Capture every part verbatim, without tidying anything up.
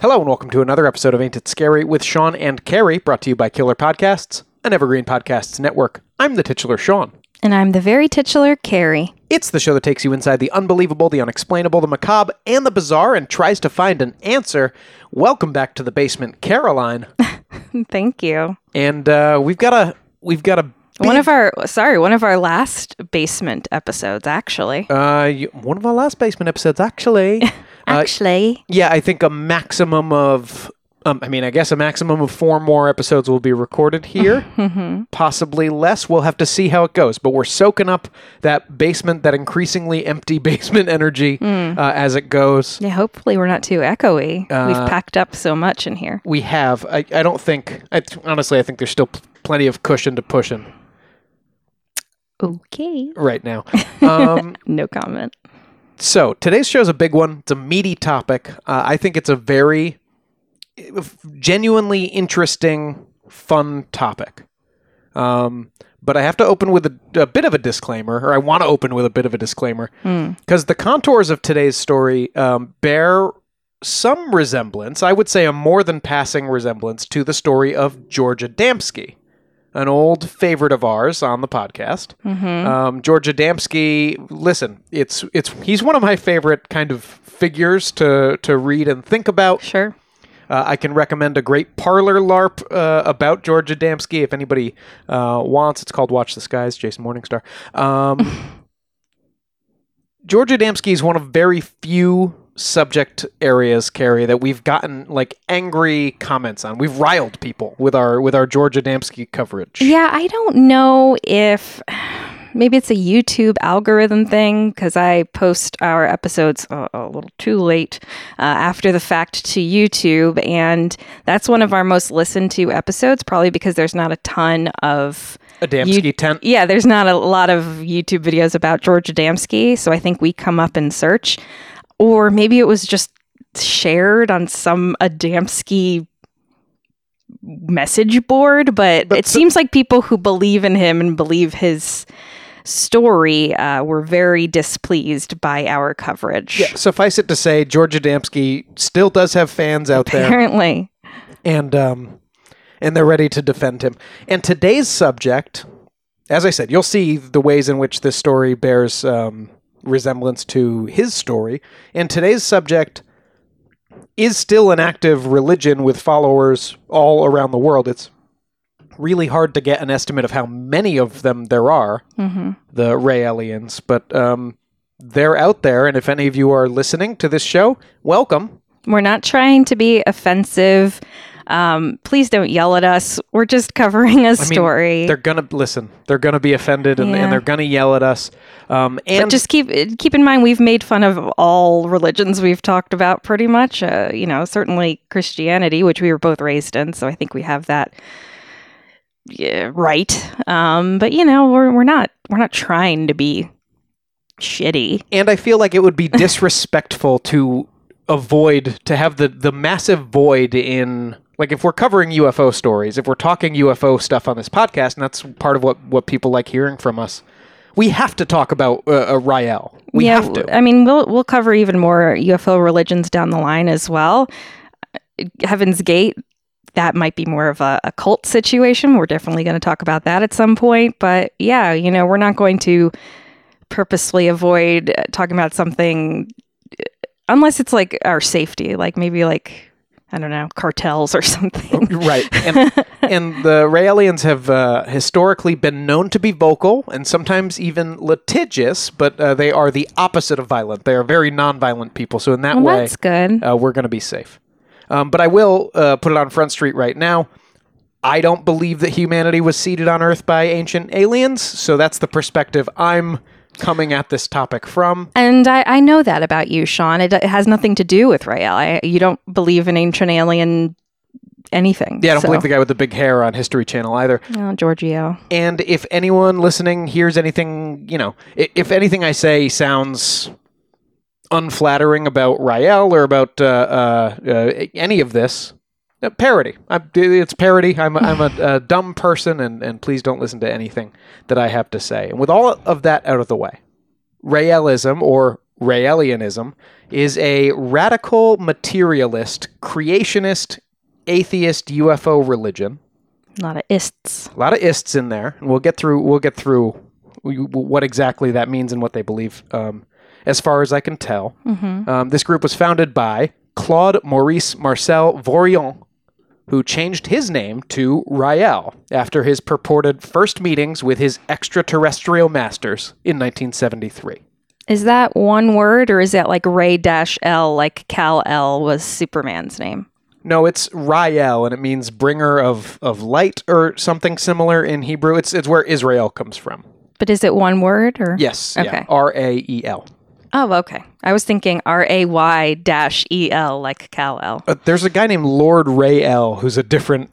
Hello and welcome to another episode of Ain't It Scary with Sean and Carrie, brought to you by Killer Podcasts, an Evergreen Podcasts network. I'm the titular Sean. And I'm the very titular Carrie. It's the show that takes you inside the unbelievable, the unexplainable, the macabre, and the bizarre and tries to find an answer. Welcome back to the basement, Caroline. Thank you. And uh, we've got a we've got a big, one of our sorry one of our last basement episodes actually. Uh, you, one of our last basement episodes actually. actually, uh, yeah, I think a maximum of. Um, I mean, I guess a maximum of four more episodes will be recorded here. mm-hmm. Possibly less. We'll have to see how it goes. But we're soaking up that basement, that increasingly empty basement energy Mm. uh, as it goes. Yeah, hopefully we're not too echoey. Uh, We've packed up so much in here. We have. I, I don't think... I, honestly, I think there's still pl- plenty of cushion to push in Okay. right now. Um, no comment. so, today's show is a big one. It's a meaty topic. Uh, I think it's a very... genuinely interesting, fun topic. Um, but I have to open with a, a bit of a disclaimer, or I want to open with a bit of a disclaimer, because mm. the contours of today's story um, bear some resemblance, I would say a more than passing resemblance, to the story of George Adamski, an old favorite of ours on the podcast. Mm-hmm. Um, George Adamski, listen, it's it's he's one of my favorite kind of figures to to read and think about. Sure. Uh, I can recommend a great Parler LARP uh, about George Adamski if anybody uh, wants. It's called Watch the Skies, Jason Morningstar. Um, George Adamski is one of very few subject areas, Carrie, that we've gotten like angry comments on. We've riled people with our with our George Adamski coverage. Yeah, I don't know if... Maybe it's a YouTube algorithm thing, because I post our episodes a, a little too late uh, after the fact to YouTube, and that's one of our most listened to episodes, probably because there's not a ton of... Adamski U- tent. Yeah, there's not a lot of YouTube videos about George Adamski, so I think we come up in search. Or maybe it was just shared on some Adamski message board, but, But it so- seems like people who believe in him and believe his story uh, were very displeased by our coverage. Yeah, suffice it to say, George Adamski still does have fans out there. Apparently. And um, and they're ready to defend him. And today's subject, as I said, you'll see the ways in which this story bears um, resemblance to his story. And today's subject is still an active religion with followers all around the world. It's really hard to get an estimate of how many of them there are, Mm-hmm. the Raelians, but um, they're out there. And if any of you are listening to this show, welcome. We're not trying to be offensive. Um, please don't yell at us. We're just covering a I story. mean, they're gonna listen. They're gonna be offended, and, Yeah. and they're gonna yell at us. Um, and but just keep keep in mind, we've made fun of all religions we've talked about, pretty much. Uh, you know, certainly Christianity, which we were both raised in, so I think we have that yeah, right. Um, but you know, we're we're not we're not trying to be shitty. and I feel like it would be disrespectful to avoid to have the the massive void in. Like, if we're covering U F O stories, if we're talking U F O stuff on this podcast, and that's part of what, what people like hearing from us, we have to talk about uh, uh, Rael. We yeah, have to. I mean, we'll we'll cover even more U F O religions down the line as well. Heaven's Gate, that might be more of a, a cult situation. We're definitely going to talk about that at some point. But yeah, you know, we're not going to purposely avoid talking about something unless it's like our safety, like maybe like, I don't know, cartels or something. Right. And, and the Raelians have uh, historically been known to be vocal and sometimes even litigious, but uh, they are the opposite of violent. They are very nonviolent people. So in that Well, way, that's good. Uh, we're going to be safe. Um, but I will uh, put it on Front Street right now. I don't believe that humanity was seeded on Earth by ancient aliens. So that's the perspective I'm coming at this topic from. And I, I know that about you, Sean. It, it has nothing to do with Rael. I, you don't believe in ancient alien anything. Yeah, I don't so. believe the guy with the big hair on History Channel either. Oh, Giorgio. And if anyone listening hears anything, you know, if anything I say sounds unflattering about Rael or about uh, uh, uh, any of this, uh, parody. I'm, it's parody. I'm, I'm a, a dumb person, and, and please don't listen to anything that I have to say. And with all of that out of the way, Raelism, or Raelianism is a radical materialist, creationist, atheist U F O religion. A lot of ists. A lot of ists in there, and we'll get through. We'll get through what exactly that means and what they believe. Um, as far as I can tell, Mm-hmm. um, this group was founded by Claude Maurice Marcel Vorilhon, who changed his name to Rael after his purported first meetings with his extraterrestrial masters in nineteen seventy-three. Is that one word, or is that like Ray dash L, like Kal-El was Superman's name? No, it's Rael, and it means bringer of, of light or something similar in Hebrew. It's it's where Israel comes from. But is it one word, or? Yes. Okay. Yeah, R A E L. Oh, okay. I was thinking R A Y dash E L, like Kal-El. Uh, there's a guy named Lord Rael who's a different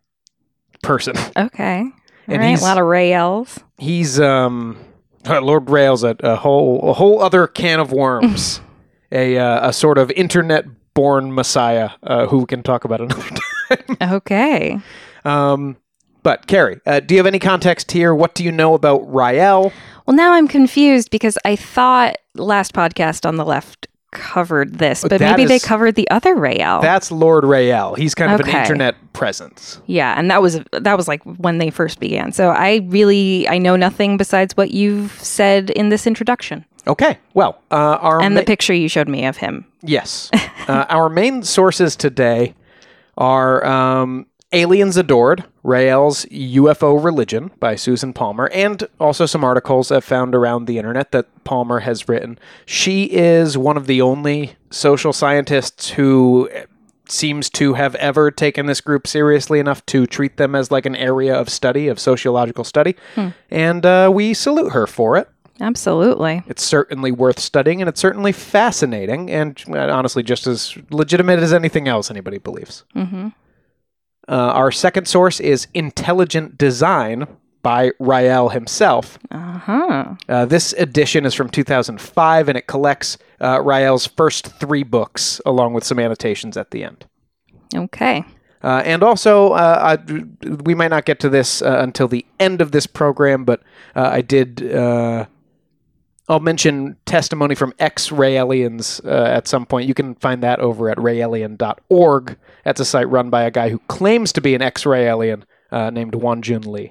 person. Okay. All And right. he's- A lot of Raels. He's um uh, Lord Rael's a, a whole a whole other can of worms. a uh, a sort of internet-born messiah uh, who we can talk about another time. Okay. um, but Carrie, uh, do you have any context here? What do you know about Rael? Well, now I'm confused because I thought last podcast on the left covered this, but That maybe they is- covered the other Rael. That's Lord Rael. He's kind of an Okay. internet presence. Yeah, and that was that was like when they first began. So I really I know nothing besides what you've said in this introduction Okay, well, uh, our and ma- the picture you showed me of him. yes, uh, our main sources today are um, Aliens Adored, Rael's U F O Religion by Susan Palmer, and also some articles I've found around the internet that Palmer has written. She is one of the only social scientists who seems to have ever taken this group seriously enough to treat them as like an area of study, of sociological study, and uh, we salute her for it. Absolutely. It's certainly worth studying, and it's certainly fascinating, and uh, honestly just as legitimate as anything else anybody believes. Mm-hmm. Uh, our second source is Intelligent Design by Rael himself. Uh-huh. Uh, this edition is from two thousand five, and it collects uh, Rael's first three books, along with some annotations at the end. Okay. Uh, and also, uh, I, we might not get to this uh, until the end of this program, but uh, I did... Uh, I'll mention testimony from ex-Raelians uh, at some point. You can find that over at raelian dot org. That's a site run by a guy who claims to be an ex-Raelian uh, named Wanjun Lee.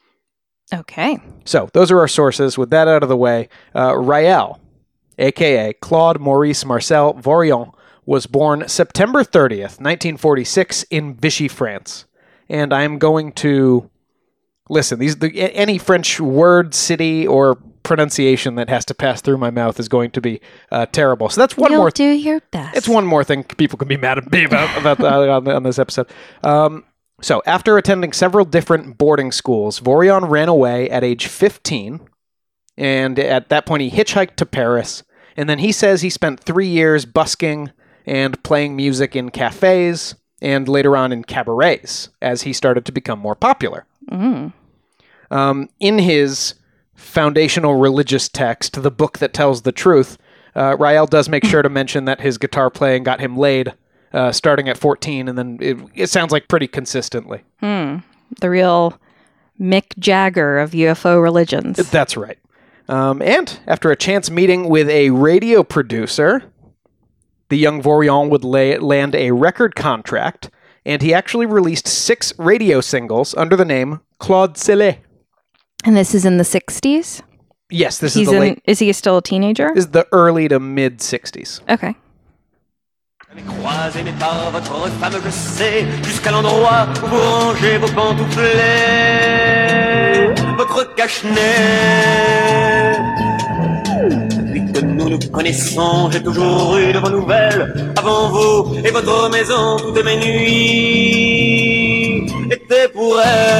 Okay. So those are our sources. With that out of the way, uh, Rael, a k a. Claude Maurice Marcel Vorilhon, was born September thirtieth, nineteen forty-six in Vichy, France. And I'm going to... Listen, these the, any French word, city, or pronunciation that has to pass through my mouth is going to be uh, terrible. So that's one You'll more... do your best. It's one more thing people can be mad at me about, about that on, on this episode. Um, so, after attending several different boarding schools, Vorilhon ran away at age fifteen, and at that point he hitchhiked to Paris, and then he says he spent three years busking and playing music in cafes, and later on in cabarets, as he started to become more popular. Mm. Um, in his foundational religious text, The Book That Tells the Truth, uh, Rael does make sure to mention that his guitar playing got him laid uh, starting at fourteen, and then it, it sounds like pretty consistently. Hmm. The real Mick Jagger of U F O religions. That's right. Um, and after a chance meeting with a radio producer, the young Vorilhon would lay, land a record contract, and he actually released six radio singles under the name Claude Cellet. And this is in the sixties? Yes, this He's is the in, late... Is he still a teenager? This is the early to mid-sixties. Okay. Croisez mes pas, votre femme je sais, jusqu'à l'endroit où vous rangez vos pantouflets, votre cache-nez. Depuis que nous nous connaissons, j'ai toujours eu de vos nouvelles, avant vous et votre maison, toutes mes nuits étaient pour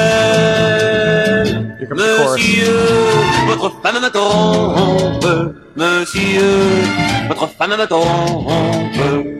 elle. Here comes the chorus. Monsieur, votre femme me trompe, monsieur, votre femme me trompe.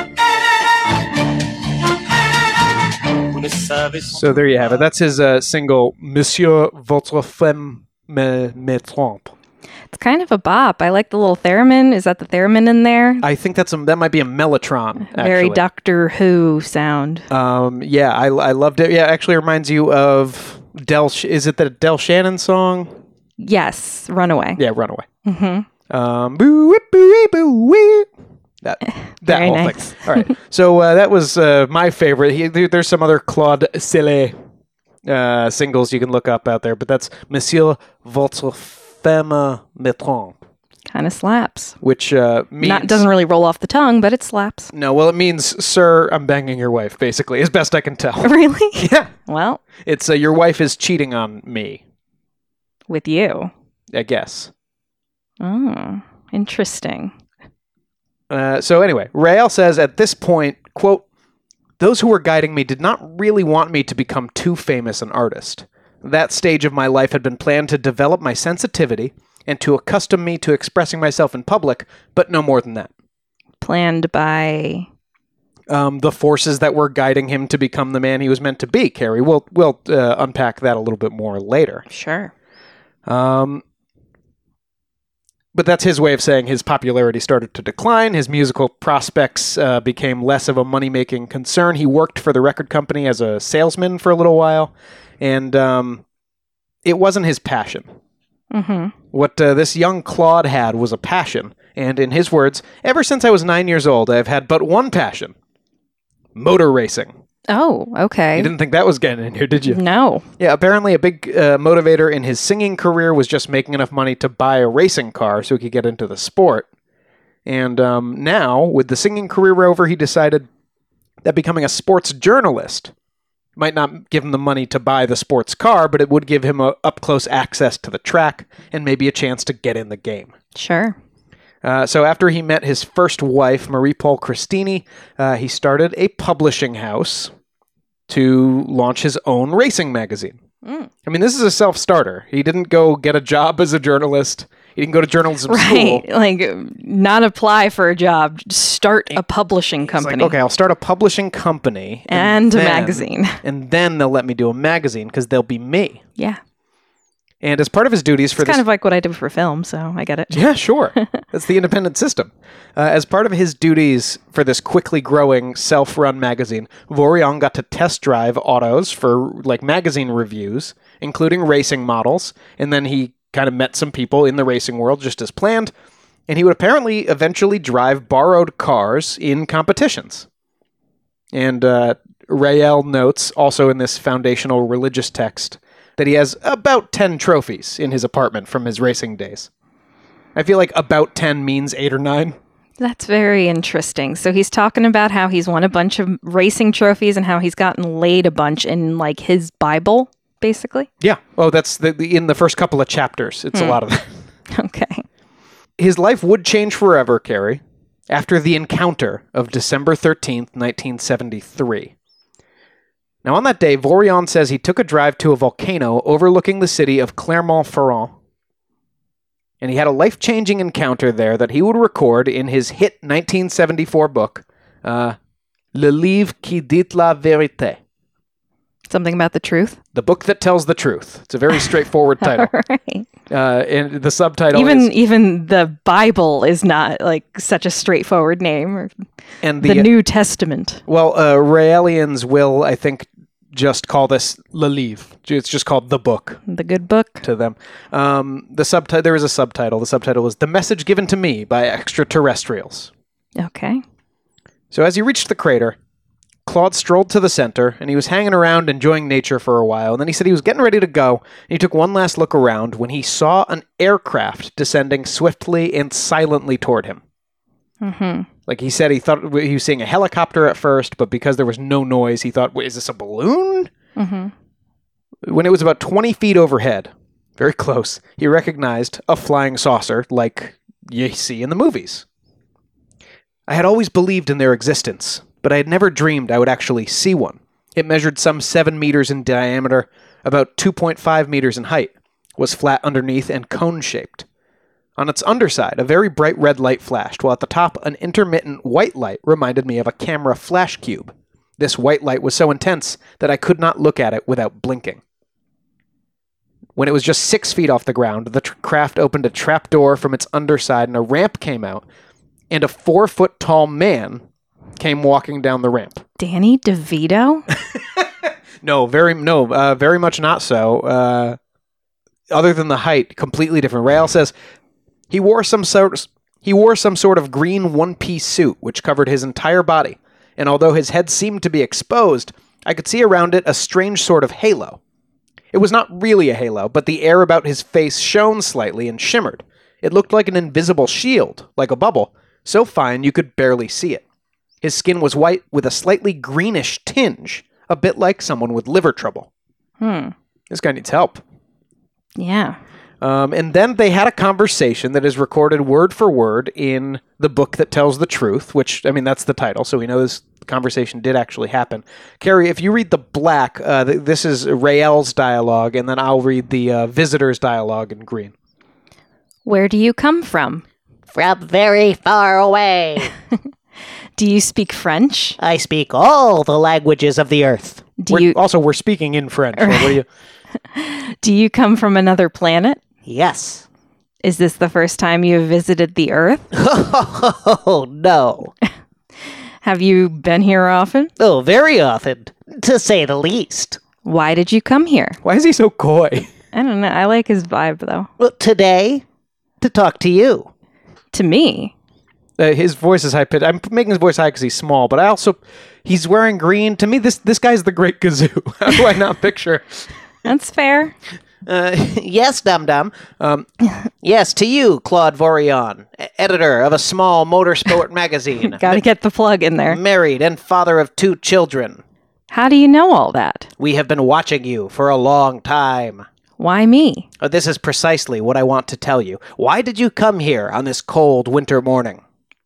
So there you have it. That's his uh, single, Monsieur, votre femme me, me trompe. It's kind of a bop. I like the little theremin. Is that the theremin in there? I think that's a, that might be a mellotron, actually. Very Doctor Who sound. Um, yeah, I, I loved it. Yeah, it actually reminds you of Del... Is it the Del Shannon song? Yes, Runaway. Yeah, Runaway. Mm-hmm. Um, boo, whip, boo, wee, boo, wee. That, that Very whole nice. thing. All right. So uh, that was uh, my favorite. He, there, there's some other Claude Sillet uh, singles you can look up out there, but that's Monsieur votre femme maîtresse, Kind of slaps. which uh, means... Not doesn't really roll off the tongue, but it slaps. No, well, it means, sir, I'm banging your wife, basically, as best I can tell. Really? Yeah. Well, It's uh, your wife is cheating on me, with you. I guess. Oh, interesting. Uh, so anyway, Rael says at this point, quote, "Those who were guiding me did not really want me to become too famous an artist. That stage of my life had been planned to develop my sensitivity and to accustom me to expressing myself in public, but no more than that. Planned by... Um, the forces that were guiding him to become the man he was meant to be, Carrie. We'll, we'll uh, unpack that a little bit more later. Sure. Um, but that's his way of saying his popularity started to decline. His musical prospects uh, became less of a money-making concern. He worked for the record company as a salesman for a little while, and um, it wasn't his passion. Mm-hmm. What uh, this young Claude had was a passion, and in his words, "Ever since I was nine years old, I've had but one passion: motor racing." Oh, okay. You didn't think that was getting in here, did you? No. Yeah, apparently a big uh, motivator in his singing career was just making enough money to buy a racing car so he could get into the sport. And um, now, with the singing career over, he decided that becoming a sports journalist might not give him the money to buy the sports car, but it would give him a up-close access to the track and maybe a chance to get in the game. Sure. Uh, so after he met his first wife, Marie-Paul Christini, uh, he started a publishing house to launch his own racing magazine. Mm. I mean, this is a self-starter. He didn't go get a job as a journalist. He didn't go to journalism Right. school. Like, not apply for a job. Start a publishing He's like, company. okay, I'll start a publishing company. And a then- magazine. And then they'll let me do a magazine because they'll be me. Yeah. And as part of his duties for It's this... kind of like what I did for film, so I get it. Yeah, sure. That's the independent system. Uh, as part of his duties for this quickly growing self-run magazine, Vorion got to test drive autos for like magazine reviews, including racing models, and then he kind of met some people in the racing world just as planned, and he would apparently eventually drive borrowed cars in competitions. And uh, Rael notes, also in this foundational religious text, that he has about ten trophies in his apartment from his racing days. I feel like about ten means eight or nine. That's very interesting. So he's talking about how he's won a bunch of racing trophies and how he's gotten laid a bunch in like his Bible, basically. Yeah. Oh, that's the, the in the first couple of chapters. It's a lot of that. Okay. His life would change forever, Carrie, after the encounter of December thirteenth, nineteen seventy-three. Now, on that day, Vorion says he took a drive to a volcano overlooking the city of Clermont-Ferrand. And he had a life-changing encounter there that he would record in his hit nineteen seventy-four book, uh, Le Livre qui dit la vérité. Something about the truth. The book that tells the truth. It's a very straightforward title. Right. Uh, and the subtitle Even is... even the Bible is not like such a straightforward name. Or and the, New Testament. Well, uh, Raelians will, I think, just call this Le Livre. It's just called The Book The good book. to them. Um, the subtitle there is a subtitle. The subtitle was The Message Given to Me by Extraterrestrials. Okay. So as he reached the crater, Claude strolled to the center, and he was hanging around enjoying nature for a while, and then he said he was getting ready to go, and he took one last look around when he saw an aircraft descending swiftly and silently toward him. Mm-hmm. Like he said, he thought he was seeing a helicopter at first, but because there was no noise, he thought, wait, is this a balloon? Mm-hmm. When it was about twenty feet overhead, very close, he recognized a flying saucer like you see in the movies. I had always believed in their existence, but I had never dreamed I would actually see one. It measured some seven meters in diameter, about two point five meters in height, was flat underneath and cone-shaped. On its underside, a very bright red light flashed, while at the top, an intermittent white light reminded me of a camera flash cube. This white light was so intense that I could not look at it without blinking. When it was just six feet off the ground, the tr- craft opened a trapdoor from its underside and a ramp came out, and a four-foot-tall man came walking down the ramp. Danny DeVito? No, very no, uh, very much not so. Uh, other than the height, completely different. Rael says, He wore some sort he wore some sort of green one-piece suit which covered his entire body, and although his head seemed to be exposed, I could see around it a strange sort of halo. It was not really a halo, but the air about his face shone slightly and shimmered. It looked like an invisible shield, like a bubble, so fine you could barely see it. His skin was white with a slightly greenish tinge, a bit like someone with liver trouble. Hmm. This guy needs help. Yeah. Um, and then they had a conversation that is recorded word for word in the book that tells the truth, which, I mean, that's the title, so we know this conversation did actually happen. Carrie, if you read the black, uh, th- this is Rael's dialogue, and then I'll read the uh, visitor's dialogue in green. Where do you come from? From very far away. Do you speak French? I speak all the languages of the earth. Do We're- you Also, we're speaking in French. so what do you... do you come from another planet? Yes. Is this the first time you have visited the Earth? Oh, no. Have you been here often? Oh, very often, to say the least. Why did you come here? Why is he so coy? I don't know. I like his vibe, though. Well, today, to talk to you. To me, Uh, his voice is high pitched. I'm making his voice high because he's small, but I also he's wearing green. To me, this this guy's the Great Gazoo. How do I not picture? that's fair. Uh, yes, Dum Dum. Um, yes, to you, Claude Vorion, e- editor of a small motorsport magazine. Got to get the plug in there. Married and father of two children. How do you know all that? We have been watching you for a long time. Why me? Uh, this is precisely what I want to tell you. Why did you come here on this cold winter morning?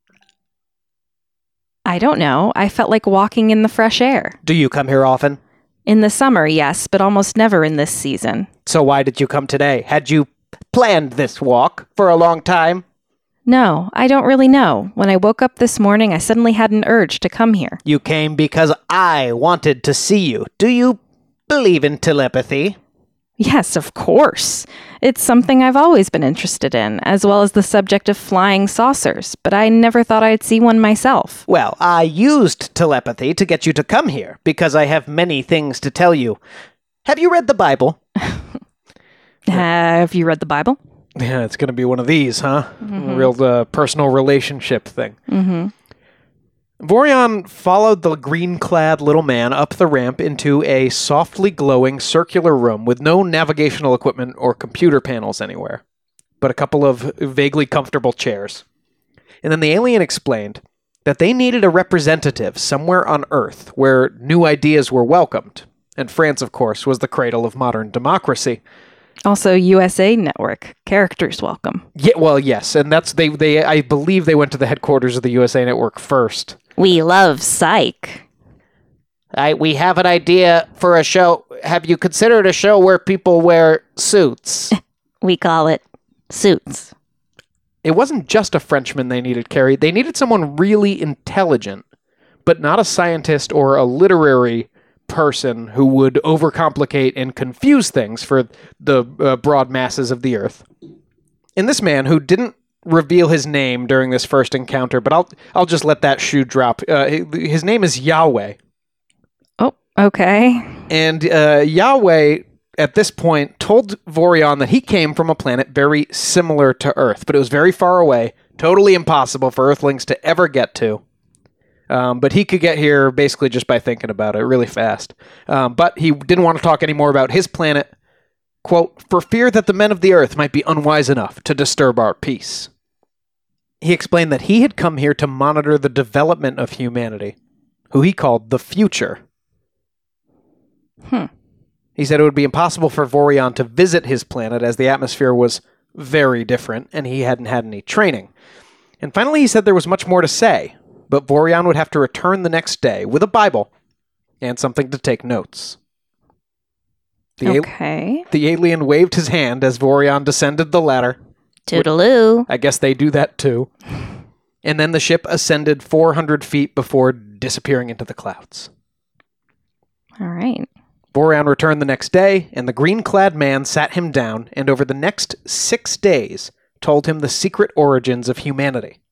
I don't know. I felt like walking in the fresh air. Do you come here often? In the summer, yes, but almost never in this season. So why did you come today? Had you planned this walk for a long time? No, I don't really know. When I woke up this morning, I suddenly had an urge to come here. You came because I wanted to see you. Do you believe in telepathy? Yes, of course. It's something I've always been interested in, as well as the subject of flying saucers, but I never thought I'd see one myself. Well, I used telepathy to get you to come here because I have many things to tell you. Have you read the Bible? Have you read the Bible? Yeah, it's going to be one of these, huh? A real uh, personal relationship thing. Mm-hmm. Vorion followed the green-clad little man up the ramp into a softly glowing circular room with no navigational equipment or computer panels anywhere, but a couple of vaguely comfortable chairs. And then the alien explained that they needed a representative somewhere on Earth where new ideas were welcomed. And France, of course, was the cradle of modern democracy. Also, U S A Network. Characters welcome. Yeah, well, yes, and that's they. They, I believe, they went to the headquarters of the U S A Network first. We love psych. I, we have an idea for a show. Have you considered a show where people wear suits? We call it Suits. It wasn't just a Frenchman they needed, Carrie. They needed someone really intelligent, but not a scientist or a literary person who would overcomplicate and confuse things for the uh, broad masses of the Earth. And this man, who didn't reveal his name during this first encounter, but I'll I'll just let that shoe drop. Uh, his name is Yahweh. Oh, okay. And uh, Yahweh, at this point, told Vorion that he came from a planet very similar to Earth, but it was very far away, totally impossible for Earthlings to ever get to. Um, but he could get here basically just by thinking about it really fast. Um, but he didn't want to talk anymore about his planet, quote, for fear that the men of the Earth might be unwise enough to disturb our peace. He explained that he had come here to monitor the development of humanity, who he called the future. Hmm. He said it would be impossible for Vorion to visit his planet as the atmosphere was very different and he hadn't had any training. And finally he said there was much more to say, but Vorion would have to return the next day with a Bible and something to take notes. The, al- Okay. the alien waved his hand as Vorion descended the ladder. Toodaloo. I guess they do that too. And then the ship ascended four hundred feet before disappearing into the clouds. All right. Vorion returned the next day, and the green-clad man sat him down and over the next six days told him the secret origins of humanity.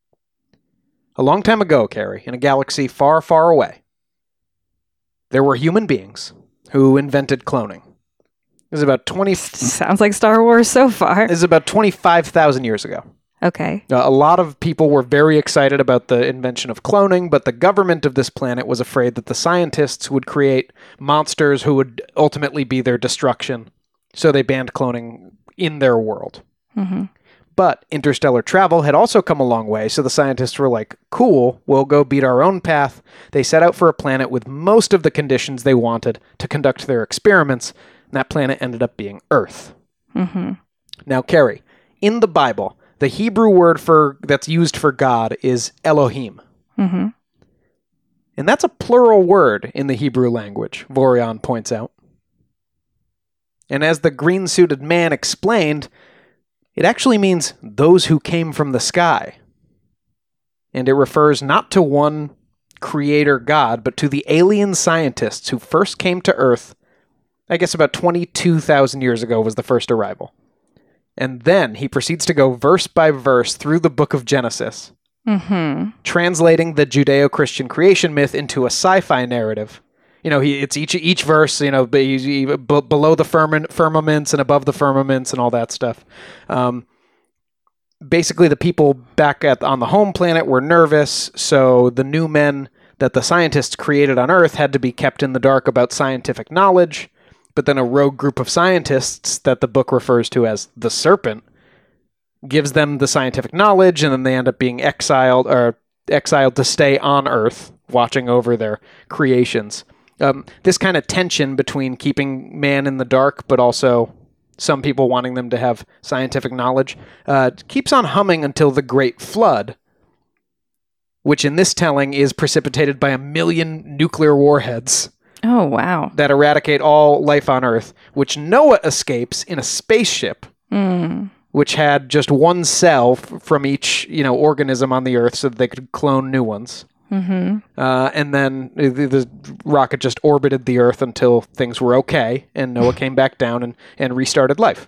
A long time ago, Carrie, in a galaxy far, far away, there were human beings who invented cloning. This is about twenty. Sounds like Star Wars so far. This is about twenty-five thousand years ago. Okay. Uh, a lot of people were very excited about the invention of cloning, but the government of this planet was afraid that the scientists would create monsters who would ultimately be their destruction. So they banned cloning in their world. Mm-hmm. But interstellar travel had also come a long way, so the scientists were like, cool, we'll go beat our own path. They set out for a planet with most of the conditions they wanted to conduct their experiments, and that planet ended up being Earth. Mm-hmm. Now, Carrie, in the Bible, the Hebrew word for that's used for God is Elohim. Mm-hmm. And that's a plural word in the Hebrew language, Vorion points out. And as the green-suited man explained, it actually means those who came from the sky. And it refers not to one creator God, but to the alien scientists who first came to Earth, I guess about twenty-two thousand years ago was the first arrival. And then he proceeds to go verse by verse through the book of Genesis, Mm-hmm. translating the Judeo-Christian creation myth into a sci-fi narrative. You know, he it's each each verse, you know, be, be, below the firmament, firmaments and above the firmaments and all that stuff. Um, basically, the people back at on the home planet were nervous, so the new men that the scientists created on Earth had to be kept in the dark about scientific knowledge. But then a rogue group of scientists that the book refers to as the Serpent gives them the scientific knowledge, and then they end up being exiled or exiled to stay on Earth, watching over their creations. Um, this kind of tension between keeping man in the dark, but also some people wanting them to have scientific knowledge, uh, keeps on humming until the Great Flood, which in this telling is precipitated by a million nuclear warheads Oh, wow. that eradicate all life on Earth, which Noah escapes in a spaceship, Mm. which had just one cell f- from each, you know, organism on the Earth so that they could clone new ones. Mm-hmm. Uh, and then the, the rocket just orbited the Earth until things were okay, and Noah came back down and, and restarted life.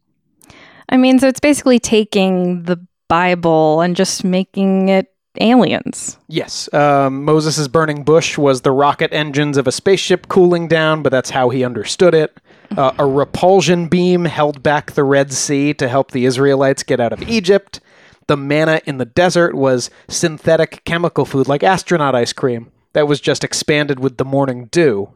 I mean, so it's basically taking the Bible and just making it aliens. Yes. Um, Moses' burning bush was the rocket engines of a spaceship cooling down, but that's how he understood it. Uh, a repulsion beam held back the Red Sea to help the Israelites get out of Egypt. The manna in the desert was synthetic chemical food like astronaut ice cream that was just expanded with the morning dew.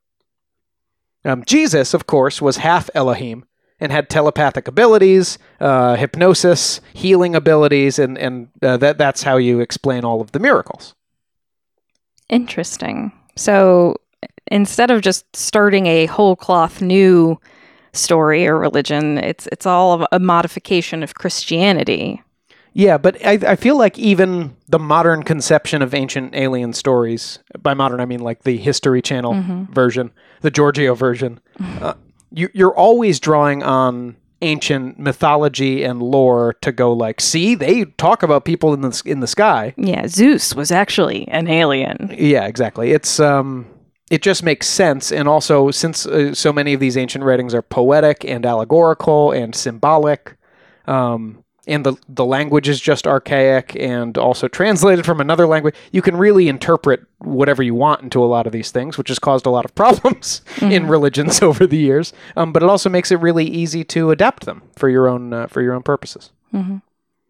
Um, Jesus, of course, was half Elohim and had telepathic abilities, uh, hypnosis, healing abilities, and, and uh, that that's how you explain all of the miracles. Interesting. So instead of just starting a whole cloth new story or religion, it's it's all a modification of Christianity. Yeah, but I, I feel like even the modern conception of ancient alien stories, by modern I mean like the History Channel Mm-hmm. version, the Giorgio version, uh, you, you're always drawing on ancient mythology and lore to go like, see, they talk about people in the in the sky. Yeah, Zeus was actually an alien. Yeah, exactly. It's um, it just makes sense, and also since uh, so many of these ancient writings are poetic and allegorical and symbolic, um, and the the language is just archaic and also translated from another language, you can really interpret whatever you want into a lot of these things, which has caused a lot of problems mm-hmm. in religions over the years. Um, but it also makes it really easy to adapt them for your own uh, for your own purposes. Mm-hmm.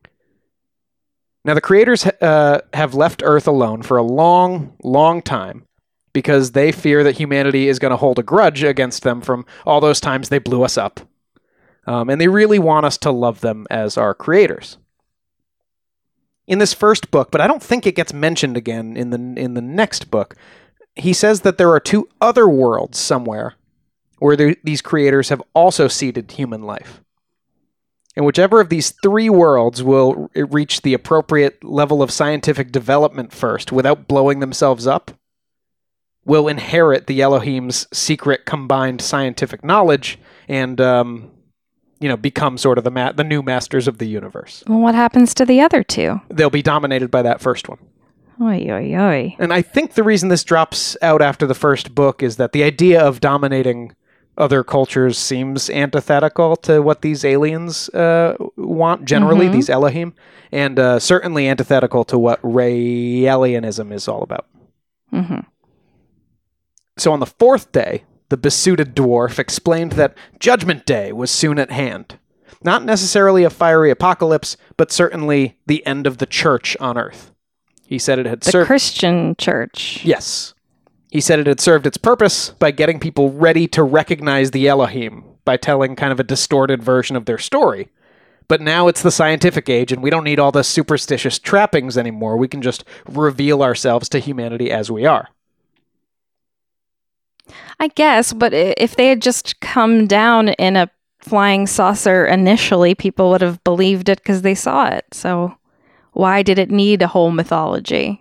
Now, the creators uh, have left Earth alone for a long, long time because they fear that humanity is going to hold a grudge against them from all those times they blew us up. Um, and they really want us to love them as our creators. In this first book, but I don't think it gets mentioned again in the in the next book, he says that there are two other worlds somewhere where there, these creators have also seeded human life. And whichever of these three worlds will reach the appropriate level of scientific development first without blowing themselves up will inherit the Elohim's secret combined scientific knowledge and um, you know, become sort of the ma- the new masters of the universe. Well, what happens to the other two? They'll be dominated by that first one. Oy, oy, oy. And I think the reason this drops out after the first book is that the idea of dominating other cultures seems antithetical to what these aliens uh, want generally, Mm-hmm. these Elohim, and uh, certainly antithetical to what Raelianism is all about. Mm-hmm. So on the fourth day, the besuited dwarf, explained that Judgment Day was soon at hand. Not necessarily a fiery apocalypse, but certainly the end of the church on Earth. He said it had The served... Christian church. Yes. He said it had served its purpose by getting people ready to recognize the Elohim by telling kind of a distorted version of their story. But now it's the scientific age, and we don't need all the superstitious trappings anymore. We can just reveal ourselves to humanity as we are. I guess, but i- if they had just come down in a flying saucer initially, people would have believed it because they saw it. So why did it need a whole mythology?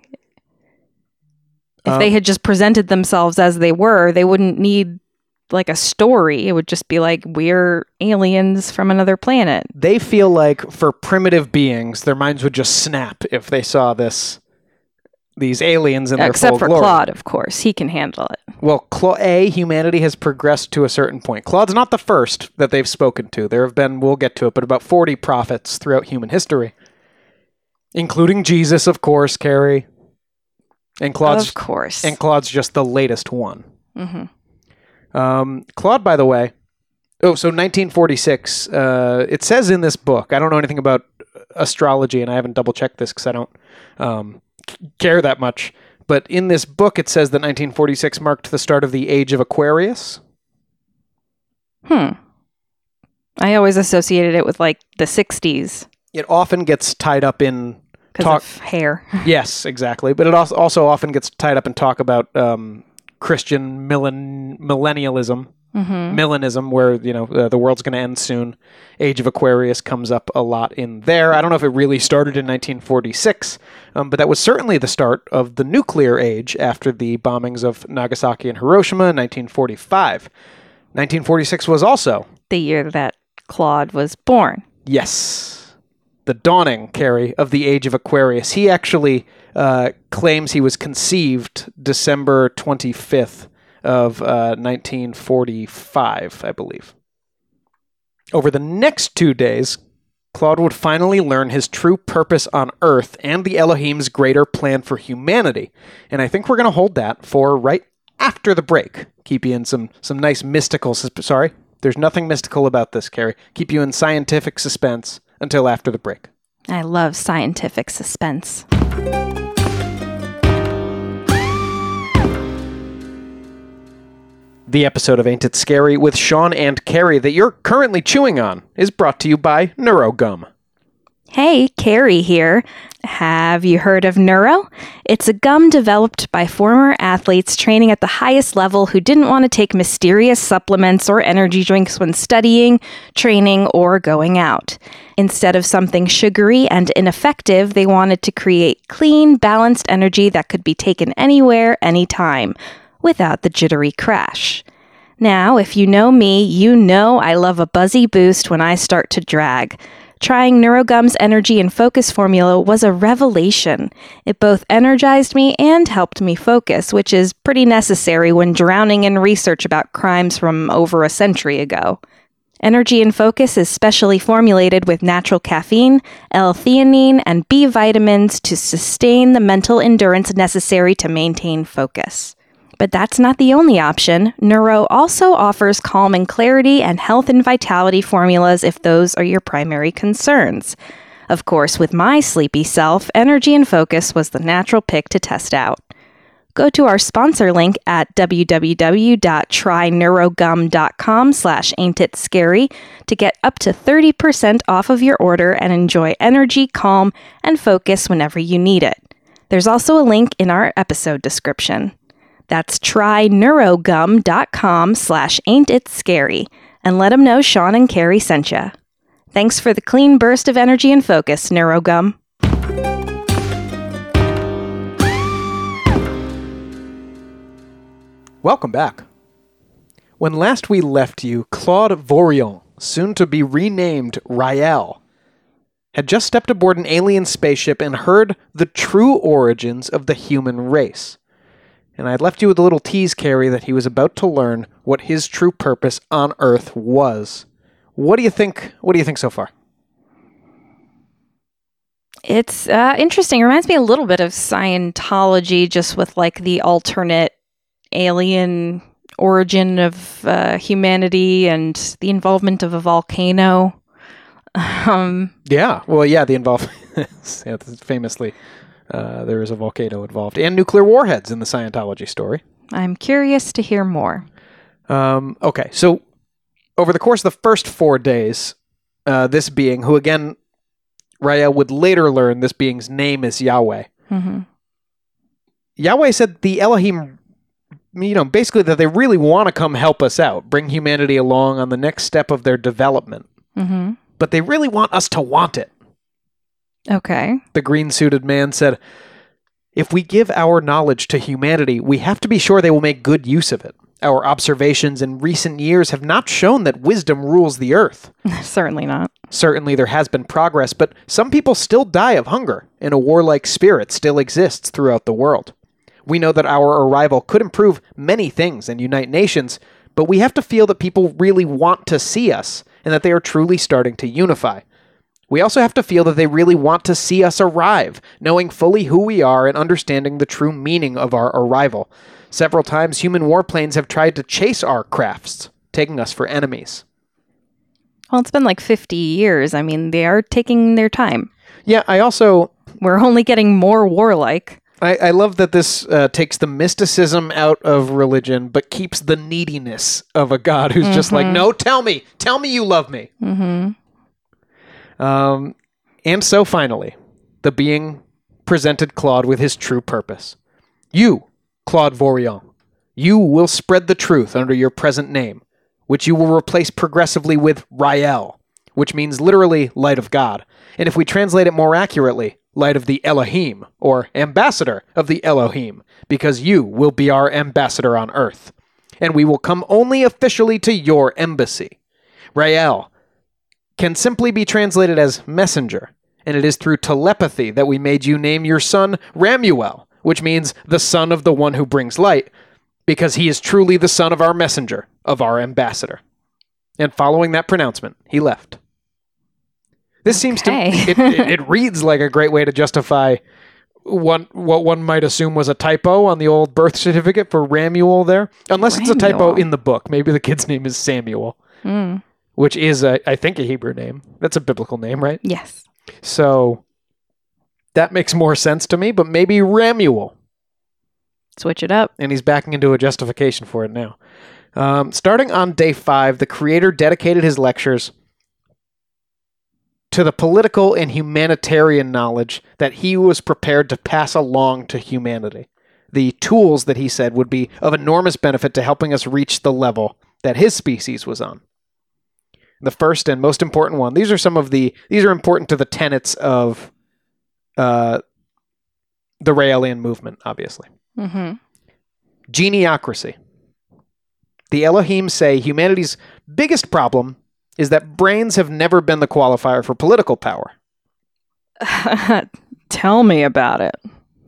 If Um, they had just presented themselves as they were, they wouldn't need like a story. It would just be like, we're aliens from another planet. They feel like, for primitive beings, their minds would just snap if they saw this, these aliens in their Except full for glory. Claude, of course. He can handle it. Well, Cla- A, humanity has progressed to a certain point. Claude's not the first that they've spoken to. There have been, we'll get to it, but about forty prophets throughout human history. Including Jesus, of course, Carrie. And Claude's, Of course. and Claude's just the latest one. hmm Um, Claude, by the way, oh, so nineteen forty-six, uh, it says in this book, I don't know anything about astrology, and I haven't double-checked this because I don't um, care that much, but in this book it says that nineteen forty-six marked the start of the Age of Aquarius. Hmm. I always associated it with like the sixties It often gets tied up in because talk. of hair. Yes, exactly, but it also also often gets tied up in talk about um, Christian millen- millennialism. hmm Millenism, where, you know, uh, the world's going to end soon. Age of Aquarius comes up a lot in there. I don't know if it really started in nineteen forty-six, um, but that was certainly the start of the nuclear age after the bombings of Nagasaki and Hiroshima in nineteen forty-five. nineteen forty-six was also, The year that Claude was born. yes, the dawning, Carrie, of the Age of Aquarius. He actually uh, claims he was conceived December twenty-fifth of uh, nineteen forty-five, I believe. Over the next two days, Claude would finally learn his true purpose on Earth and the Elohim's greater plan for humanity. And I think we're going to hold that for right after the break. Keep you in some, some nice mystical... Sus- sorry, there's nothing mystical about this, Carrie. Keep you in scientific suspense until after the break. I love scientific suspense. The episode of Ain't It Scary with Sean and Carrie that you're currently chewing on is brought to you by NeuroGum. Hey, Carrie here. Have you heard of Neuro? It's a gum developed by former athletes training at the highest level who didn't want to take mysterious supplements or energy drinks when studying, training, or going out. Instead of something sugary and ineffective, they wanted to create clean, balanced energy that could be taken anywhere, anytime, without the jittery crash. Now, if you know me, you know I love a buzzy boost when I start to drag. Trying NeuroGum's energy and focus formula was a revelation. It both energized me and helped me focus, which is pretty necessary when drowning in research about crimes from over a century ago. Energy and Focus is specially formulated with natural caffeine, L-theanine, and B vitamins to sustain the mental endurance necessary to maintain focus. But that's not the only option. Neuro also offers calm and clarity and health and vitality formulas if those are your primary concerns. Of course, with my sleepy self, Energy and Focus was the natural pick to test out. Go to our sponsor link at www.tryneurogum.com slash ain'titscary to get up to thirty percent off of your order and enjoy energy, calm, and focus whenever you need it. There's also a link in our episode description. That's tryneurogum.com slash ain'titscary, and let them know Sean and Carrie sent ya. Thanks for the clean burst of energy and focus, NeuroGum. Welcome back. When last we left you, Claude Vorion, soon to be renamed Rael, had just stepped aboard an alien spaceship and heard the true origins of the human race. And I had left you with a little tease, Carrie, that he was about to learn what his true purpose on Earth was. What do you think? What do you think so far? It's uh, interesting. It reminds me a little bit of Scientology, just with like the alternate alien origin of uh, humanity and the involvement of a volcano. Um, Yeah. Well, yeah, the involvement. yeah, famously, uh, there is a volcano involved. And nuclear warheads in the Scientology story. I'm curious to hear more. Um, okay, so over the course of the first four days, uh, this being, who again, Rael would later learn this being's name is Yahweh. Mm-hmm. Yahweh said the Elohim, you know, basically that they really want to come help us out, bring humanity along on the next step of their development. Mm-hmm. But they really want us to want it. Okay. The green-suited man said, if we give our knowledge to humanity, we have to be sure they will make good use of it. Our observations in recent years have not shown that wisdom rules the earth. Certainly not. Certainly there has been progress, but some people still die of hunger, and a warlike spirit still exists throughout the world. We know that our arrival could improve many things and unite nations, but we have to feel that people really want to see us, and that they are truly starting to unify. We also have to feel that they really want to see us arrive, knowing fully who we are and understanding the true meaning of our arrival. Several times, human warplanes have tried to chase our crafts, taking us for enemies. Well, it's been like fifty years. I mean, they are taking their time. Yeah, I also... We're only getting more warlike. I, I love that this uh, takes the mysticism out of religion, but keeps the neediness of a God who's mm-hmm. just like, no, tell me. Tell me you love me. Mm-hmm. Um, and so finally, the being presented Claude with his true purpose. You, Claude Vorilhon, you will spread the truth under your present name, which you will replace progressively with Rael, which means literally light of God. And if we translate it more accurately, light of the Elohim, or ambassador of the Elohim, because you will be our ambassador on earth. And we will come only officially to your embassy. Rael can simply be translated as messenger, and it is through telepathy that we made you name your son Ramuel, which means the son of the one who brings light, because he is truly the son of our messenger, of our ambassador. And following that pronouncement, he left. This okay. seems to it, it, it reads like a great way to justify one what one might assume was a typo on the old birth certificate for Ramuel there, unless Ramuel. It's a typo in the book. Maybe the kid's name is Samuel, mm. which is a, I think a Hebrew name. That's a biblical name, right? Yes. So that makes more sense to me, but maybe Ramuel. Switch it up. And he's backing into a justification for it now. Um, starting on day five, the creator dedicated his lectures to the political and humanitarian knowledge that he was prepared to pass along to humanity. The tools that he said would be of enormous benefit to helping us reach the level that his species was on. The first and most important one, these are some of the, these are important to the tenets of uh, the Raelian movement, obviously. Mm-hmm. Geniocracy. The Elohim say humanity's biggest problem is that brains have never been the qualifier for political power. Tell me about it.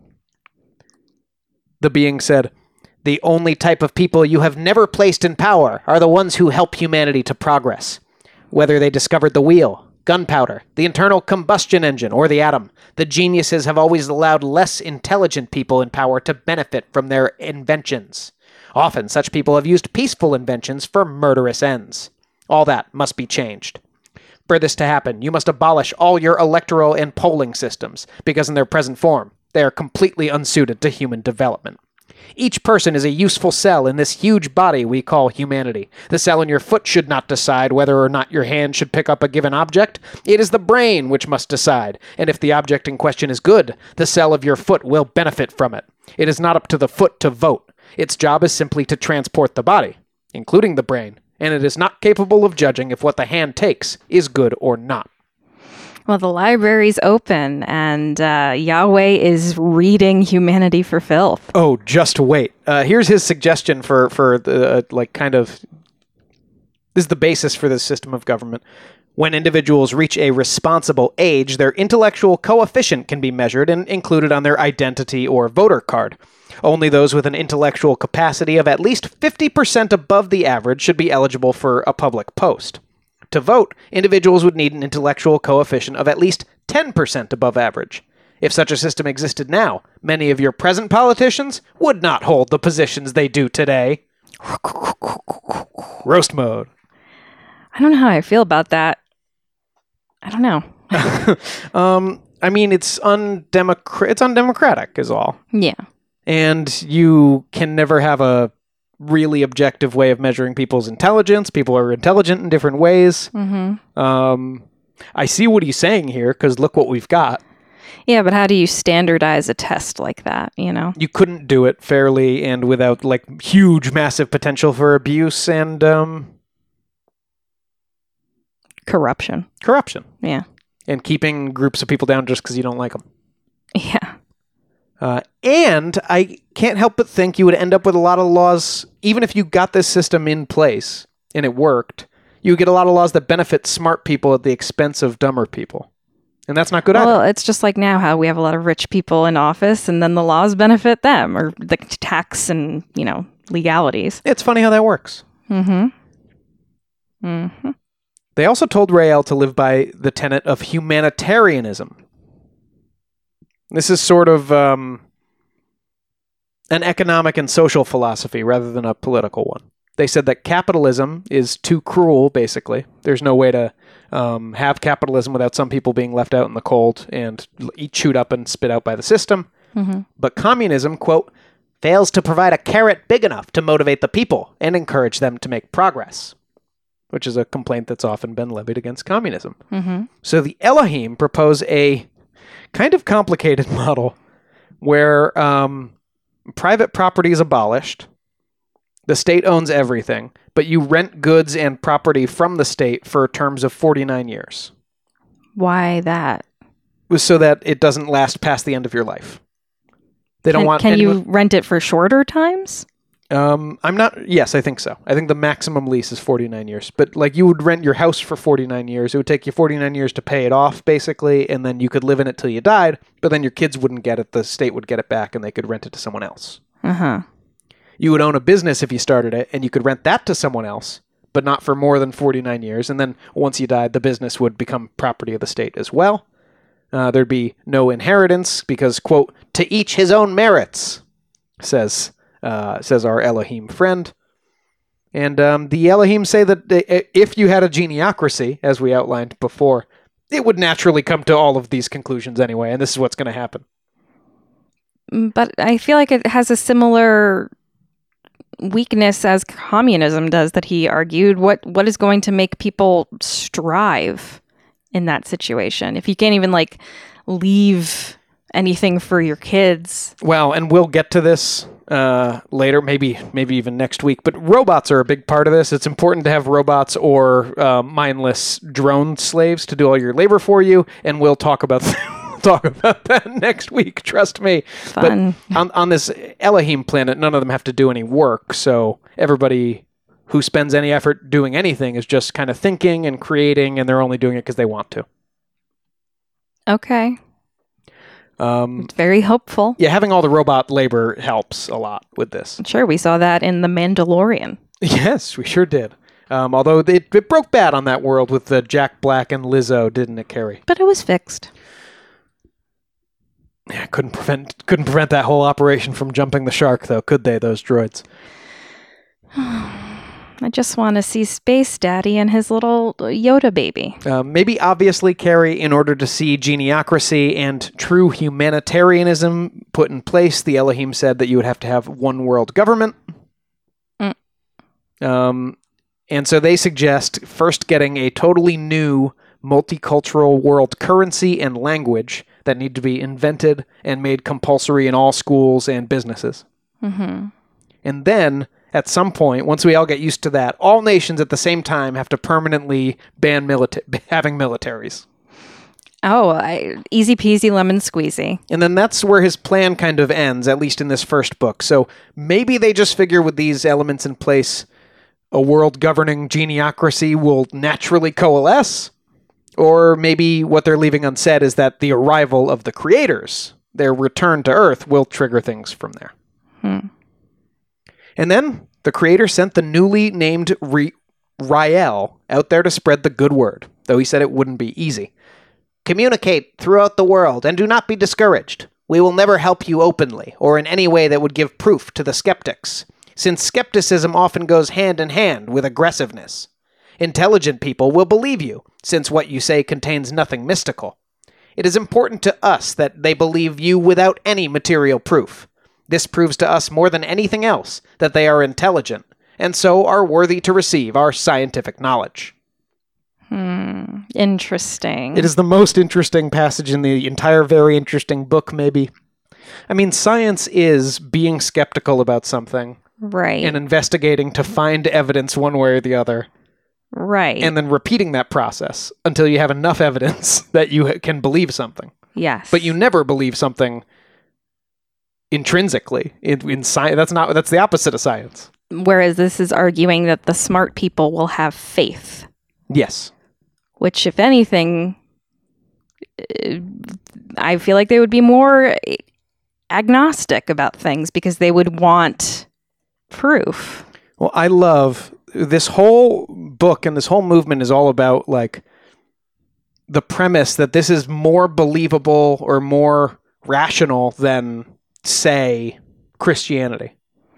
The being said, the only type of people you have never placed in power are the ones who help humanity to progress. Whether they discovered the wheel, gunpowder, the internal combustion engine, or the atom, the geniuses have always allowed less intelligent people in power to benefit from their inventions. Often such people have used peaceful inventions for murderous ends. All that must be changed. For this to happen, you must abolish all your electoral and polling systems, because in their present form, they are completely unsuited to human development. Each person is a useful cell in this huge body we call humanity. The cell in your foot should not decide whether or not your hand should pick up a given object. It is the brain which must decide, and if the object in question is good, the cell of your foot will benefit from it. It is not up to the foot to vote. Its job is simply to transport the body, including the brain, and it is not capable of judging if what the hand takes is good or not. Well, the library's open, and uh, Yahweh is reading humanity for filth. Oh, just wait. Uh, here's his suggestion for, for the, uh, like, kind of... This is the basis for this system of government. When individuals reach a responsible age, their intellectual coefficient can be measured and included on their identity or voter card. Only those with an intellectual capacity of at least fifty percent above the average should be eligible for a public post. To vote, individuals would need an intellectual coefficient of at least ten percent above average. If such a system existed now, many of your present politicians would not hold the positions they do today. Roast mode. I don't know how I feel about that. I don't know. um, I mean, it's undemocratic. It's undemocratic, is all. Yeah. And you can never have a really objective way of measuring people's intelligence. People are intelligent in different ways. Mm-hmm. Um, I see what he's saying here, because look what we've got. Yeah, but how do you standardize a test like that, you know? You couldn't do it fairly and without, like, huge, massive potential for abuse and um, Corruption. corruption. Yeah. And keeping groups of people down just because you don't like them. Yeah. Uh, and I can't help but think you would end up with a lot of laws, even if you got this system in place and it worked, you would get a lot of laws that benefit smart people at the expense of dumber people. And that's not good Well, either. it's just like now how we have a lot of rich people in office and then the laws benefit them, or the tax and, you know, legalities. It's funny how that works. Mm-hmm. Mm-hmm. They also told Rael to live by the tenet of humanitarianism. This is sort of um, an economic and social philosophy rather than a political one. They said that capitalism is too cruel, basically. There's no way to um, have capitalism without some people being left out in the cold and eat, chewed up and spit out by the system. Mm-hmm. But communism, quote, fails to provide a carrot big enough to motivate the people and encourage them to make progress, which is a complaint that's often been levied against communism. Mm-hmm. So the Elohim propose a kind of complicated model where um, private property is abolished, the state owns everything, but you rent goods and property from the state for terms of forty-nine years. Why that? So that it doesn't last past the end of your life. They don't Can, want can anyone... you rent it for shorter times? Um, I'm not... Yes, I think so. I think the maximum lease is forty-nine years. But, like, you would rent your house for forty-nine years. It would take you forty-nine years to pay it off, basically, and then you could live in it till you died, but then your kids wouldn't get it. The state would get it back, and they could rent it to someone else. Uh-huh. You would own a business if you started it, and you could rent that to someone else, but not for more than forty-nine years. And then once you died, the business would become property of the state as well. Uh, there'd be no inheritance because, quote, to each his own merits, says uh, says our Elohim friend. And um, the Elohim say that if you had a geniocracy, as we outlined before, it would naturally come to all of these conclusions anyway, and this is what's going to happen. But I feel like it has a similar weakness as communism does that he argued. What what is going to make people strive in that situation if you can't even like leave anything for your kids? Well, and we'll get to this uh, later, maybe maybe even next week, but robots are a big part of this. It's important to have robots or uh, mindless drone slaves to do all your labor for you, and we'll talk about talk about that next week, trust me. Fun. But on, on this Elohim planet, none of them have to do any work, so everybody who spends any effort doing anything is just kind of thinking and creating, and they're only doing it because they want to. Okay. Um, It's very hopeful. yeah, having all the robot labor helps a lot with this. Sure, we saw that in The Mandalorian. Yes, we sure did. Um, although it, it broke bad on that world with the Jack Black and Lizzo, didn't it, Carrie? But it was fixed. Yeah, couldn't prevent couldn't prevent that whole operation from jumping the shark, though, could they? Those droids. I just want to see Space Daddy and his little Yoda baby. Um, maybe obviously, Carrie, in order to see geniocracy and true humanitarianism put in place, the Elohim said that you would have to have one world government. Mm. Um, and so they suggest first getting a totally new multicultural world currency and language that need to be invented and made compulsory in all schools and businesses. Mm-hmm. And then, at some point, once we all get used to that, all nations at the same time have to permanently ban milita- having militaries. Oh, I, easy peasy lemon squeezy. And then that's where his plan kind of ends, at least in this first book. So maybe they just figure with these elements in place, a world governing geniocracy will naturally coalesce. Or maybe what they're leaving unsaid is that the arrival of the creators, their return to Earth, will trigger things from there. Hmm. And then the creator sent the newly named Re- Rael out there to spread the good word, though he said it wouldn't be easy. Communicate throughout the world and do not be discouraged. We will never help you openly or in any way that would give proof to the skeptics. since skepticism often goes hand in hand with aggressiveness. Intelligent people will believe you, since what you say contains nothing mystical. It is important to us that they believe you without any material proof. This proves to us more than anything else that they are intelligent, and so are worthy to receive our scientific knowledge. Hmm. Interesting. It is the most interesting passage in the entire very interesting book, maybe. I mean, science is being skeptical about something Right. and investigating to find evidence one way or the other, right. and then repeating that process until you have enough evidence that you ha- can believe something. yes. But you never believe something intrinsically. In, in science, that's not that's the opposite of science. Whereas this is arguing that the smart people will have faith, Yes. which, if anything, uh, I feel like they would be more agnostic about things because they would want proof. Well, I love this whole book, and this whole movement is all about like the premise that this is more believable or more rational than, say, Christianity,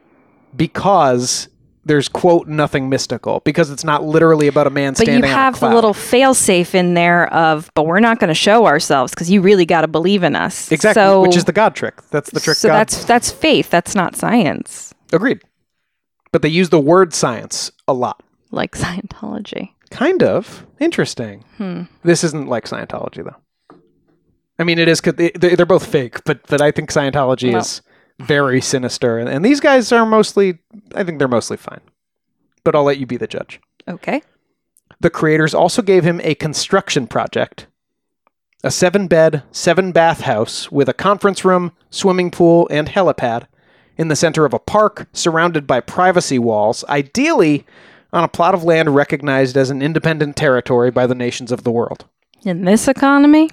because there's, quote, nothing mystical, because it's not literally about a man But standing you on a have the cloud. little fail-safe in there of, but we're not going to show ourselves because you really got to believe in us. Exactly, So, which is the God trick. That's the trick. so God that's that's faith. That's not science, agreed. But they use the word science a lot. like Scientology. Kind of interesting. Hmm. This isn't like Scientology, though. I mean, it is. 'Cause they- they're both fake, but but I think Scientology Well. is very sinister, and, and these guys are mostly. I think they're mostly fine. But I'll let you be the judge. Okay. The creators also gave him a construction project: a seven-bed, seven-bath house with a conference room, swimming pool, and helipad in the center of a park surrounded by privacy walls, ideally on a plot of land recognized as an independent territory by the nations of the world. In this economy,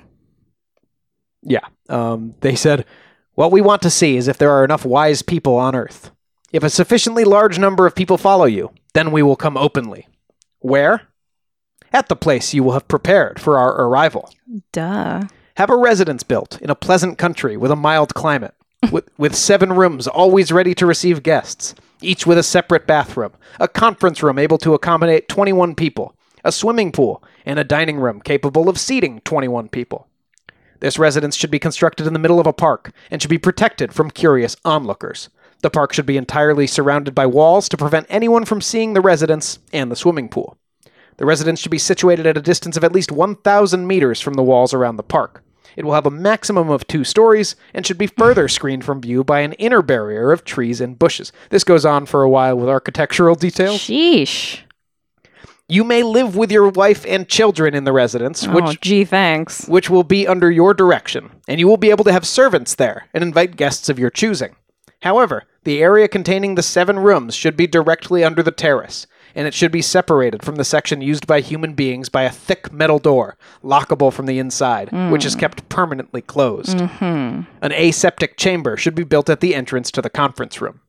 Yeah. Um, they said, what we want to see is if there are enough wise people on Earth. If a sufficiently large number of people follow you, then we will come openly. Where? At the place you will have prepared for our arrival. duh. Have a residence built in a pleasant country with a mild climate, with, with seven rooms always ready to receive guests, each with a separate bathroom, a conference room able to accommodate twenty-one people, a swimming pool, and a dining room capable of seating twenty-one people. This residence should be constructed in the middle of a park and should be protected from curious onlookers. The park should be entirely surrounded by walls to prevent anyone from seeing the residence and the swimming pool. The residence should be situated at a distance of at least one thousand meters from the walls around the park. It will have a maximum of two stories and should be further screened from view by an inner barrier of trees and bushes. This goes on for a while with architectural details. Sheesh. You may live with your wife and children in the residence, Oh, which gee, thanks. which will be under your direction, and you will be able to have servants there and invite guests of your choosing. However, the area containing the seven rooms should be directly under the terrace, and it should be separated from the section used by human beings by a thick metal door, lockable from the inside, which is kept permanently closed. Hmm. An aseptic chamber should be built at the entrance to the conference room.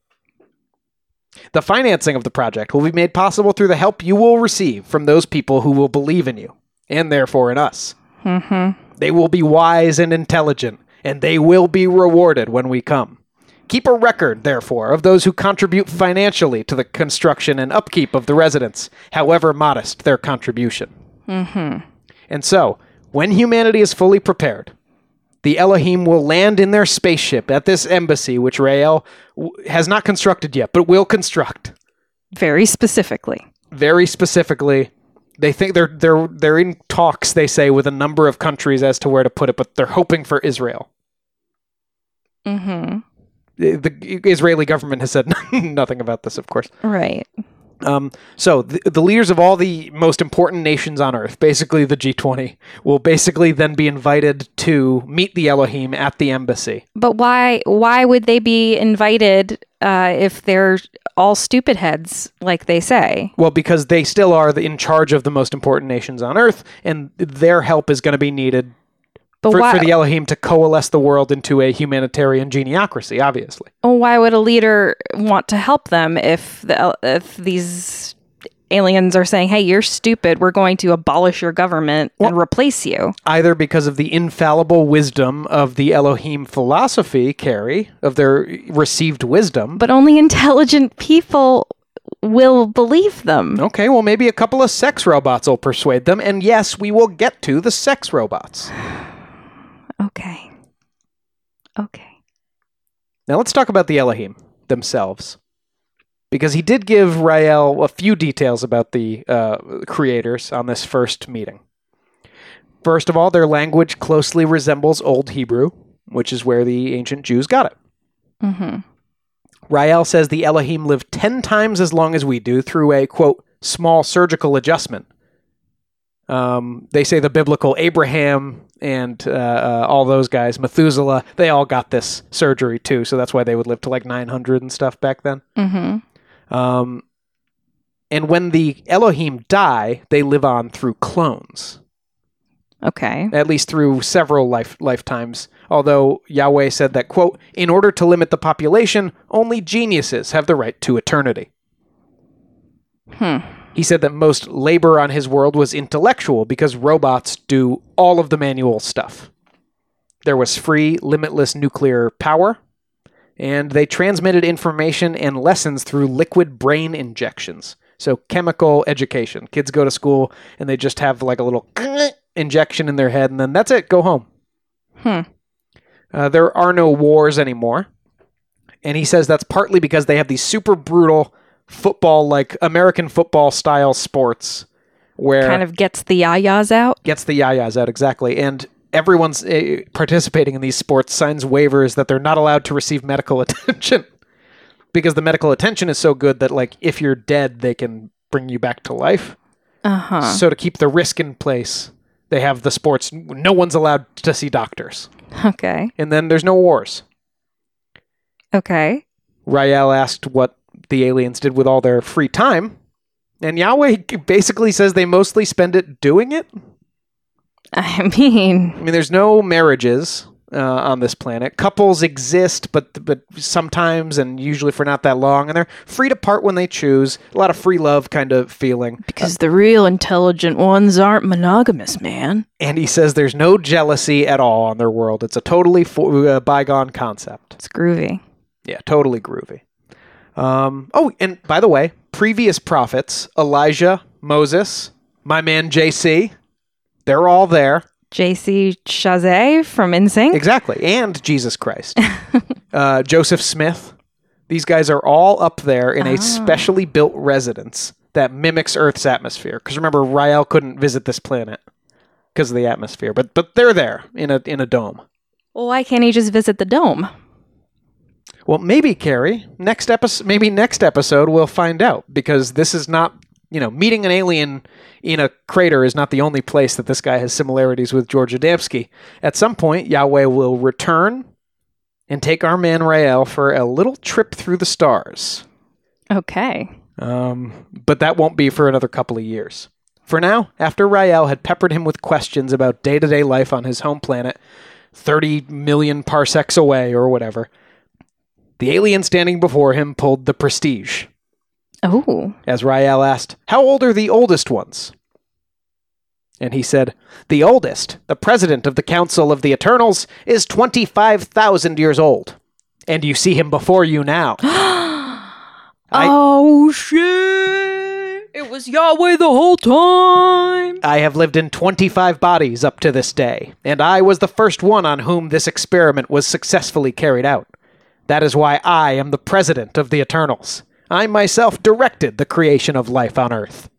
The financing of the project will be made possible through the help you will receive from those people who will believe in you, and therefore in us. Mm-hmm. They will be wise and intelligent, and they will be rewarded when we come. Keep a record, therefore, of those who contribute financially to the construction and upkeep of the residence, however modest their contribution. Mm-hmm. And so, when humanity is fully prepared, the Elohim will land in their spaceship at this embassy, which Rael w- has not constructed yet, but will construct. Very specifically. Very specifically, they think they're they're they're in talks, they say, with a number of countries as to where to put it, but they're hoping for Israel. Mm-hmm. The, the Israeli government has said nothing about this, of course. Right. Um, so the, the leaders of all the most important nations on Earth, basically the G twenty, will basically then be invited to meet the Elohim at the embassy. But why why would they be invited uh, if they're all stupid heads, like they say? Well, because they still are the, in charge of the most important nations on Earth, and their help is going to be needed But for, why, for the Elohim to coalesce the world into a humanitarian geniocracy, obviously. why would a leader want to help them if the if these aliens are saying, hey, you're stupid. We're going to abolish your government Well, and replace you. Either because of the infallible wisdom of the Elohim philosophy, Carrie, of their received wisdom. But only intelligent people will believe them. Okay, well, maybe a couple of sex robots will persuade them. And yes, we will get to the sex robots. Okay. Okay. Now let's talk about the Elohim themselves. Because he did give Rael a few details about the uh, creators on this first meeting. First of all, their language closely resembles Old Hebrew, which is where the ancient Jews got it. Mm-hmm. Rael says the Elohim lived ten times as long as we do through a, quote, small surgical adjustment. Um, they say the biblical Abraham and uh, uh, all those guys, Methuselah, they all got this surgery too, so that's why they would live to like nine hundred and stuff back then. Mm-hmm. Um, and when the Elohim die, they live on through clones. Okay. At least through several life lifetimes. Although Yahweh said that, quote, in order to limit the population, only geniuses have the right to eternity. Hmm. He said that most labor on his world was intellectual because robots do all of the manual stuff. There was free, limitless nuclear power, and they transmitted information and lessons through liquid brain injections. So chemical education. Kids go to school and they just have like a little injection in their head, and then that's it, go home. Hmm. Uh, there are no wars anymore. And he says that's partly because they have these super brutal football, like American football style sports where Kind of gets the yayas out. gets the yayas out, exactly. And everyone's uh, participating in these sports signs waivers that they're not allowed to receive medical attention because the medical attention is so good that, like, if you're dead, they can bring you back to life. Uh-huh. So to keep the risk in place, they have the sports. No one's allowed to see doctors. Okay. And then there's no wars. Okay. Rael asked what the aliens did with all their free time. And Yahweh basically says they mostly spend it doing it. I mean, I mean, there's no marriages uh, on this planet. Couples exist, but but sometimes and usually for not that long. And they're free to part when they choose. A lot of free love kind of feeling. because the real intelligent ones aren't monogamous, man. And he says there's no jealousy at all on their world. It's a totally fo- uh, bygone concept. It's groovy. Yeah, totally groovy. Um, oh, and by the way, previous prophets, Elijah, Moses, my man J C, they're all there. J C Chazé from N Sync. Exactly. And Jesus Christ. uh, Joseph Smith. These guys are all up there in a Ah. specially built residence that mimics Earth's atmosphere. Because remember, Rael couldn't visit this planet because of the atmosphere. But but they're there in a in a dome. Well, why can't he just visit the dome? Well, maybe, Carrie, next episode, maybe next episode we'll find out, because this is not, you know, meeting an alien in a crater is not the only place that this guy has similarities with George Adamski. At some point, Yahweh will return and take our man Rael for a little trip through the stars. Okay. Um, but that won't be for another couple of years. For now, after Rael had peppered him with questions about day-to-day life on his home planet, thirty million parsecs away or whatever, the alien standing before him pulled the prestige. Oh. As Rael asked, how old are the oldest ones? And he said, the oldest, the president of the Council of the Eternals, is twenty-five thousand years old. And you see him before you now. I- oh, shit. It was Yahweh the whole time. I have lived in twenty-five bodies up to this day, and I was the first one on whom this experiment was successfully carried out. That is why I am the president of the Eternals. I myself directed the creation of life on Earth.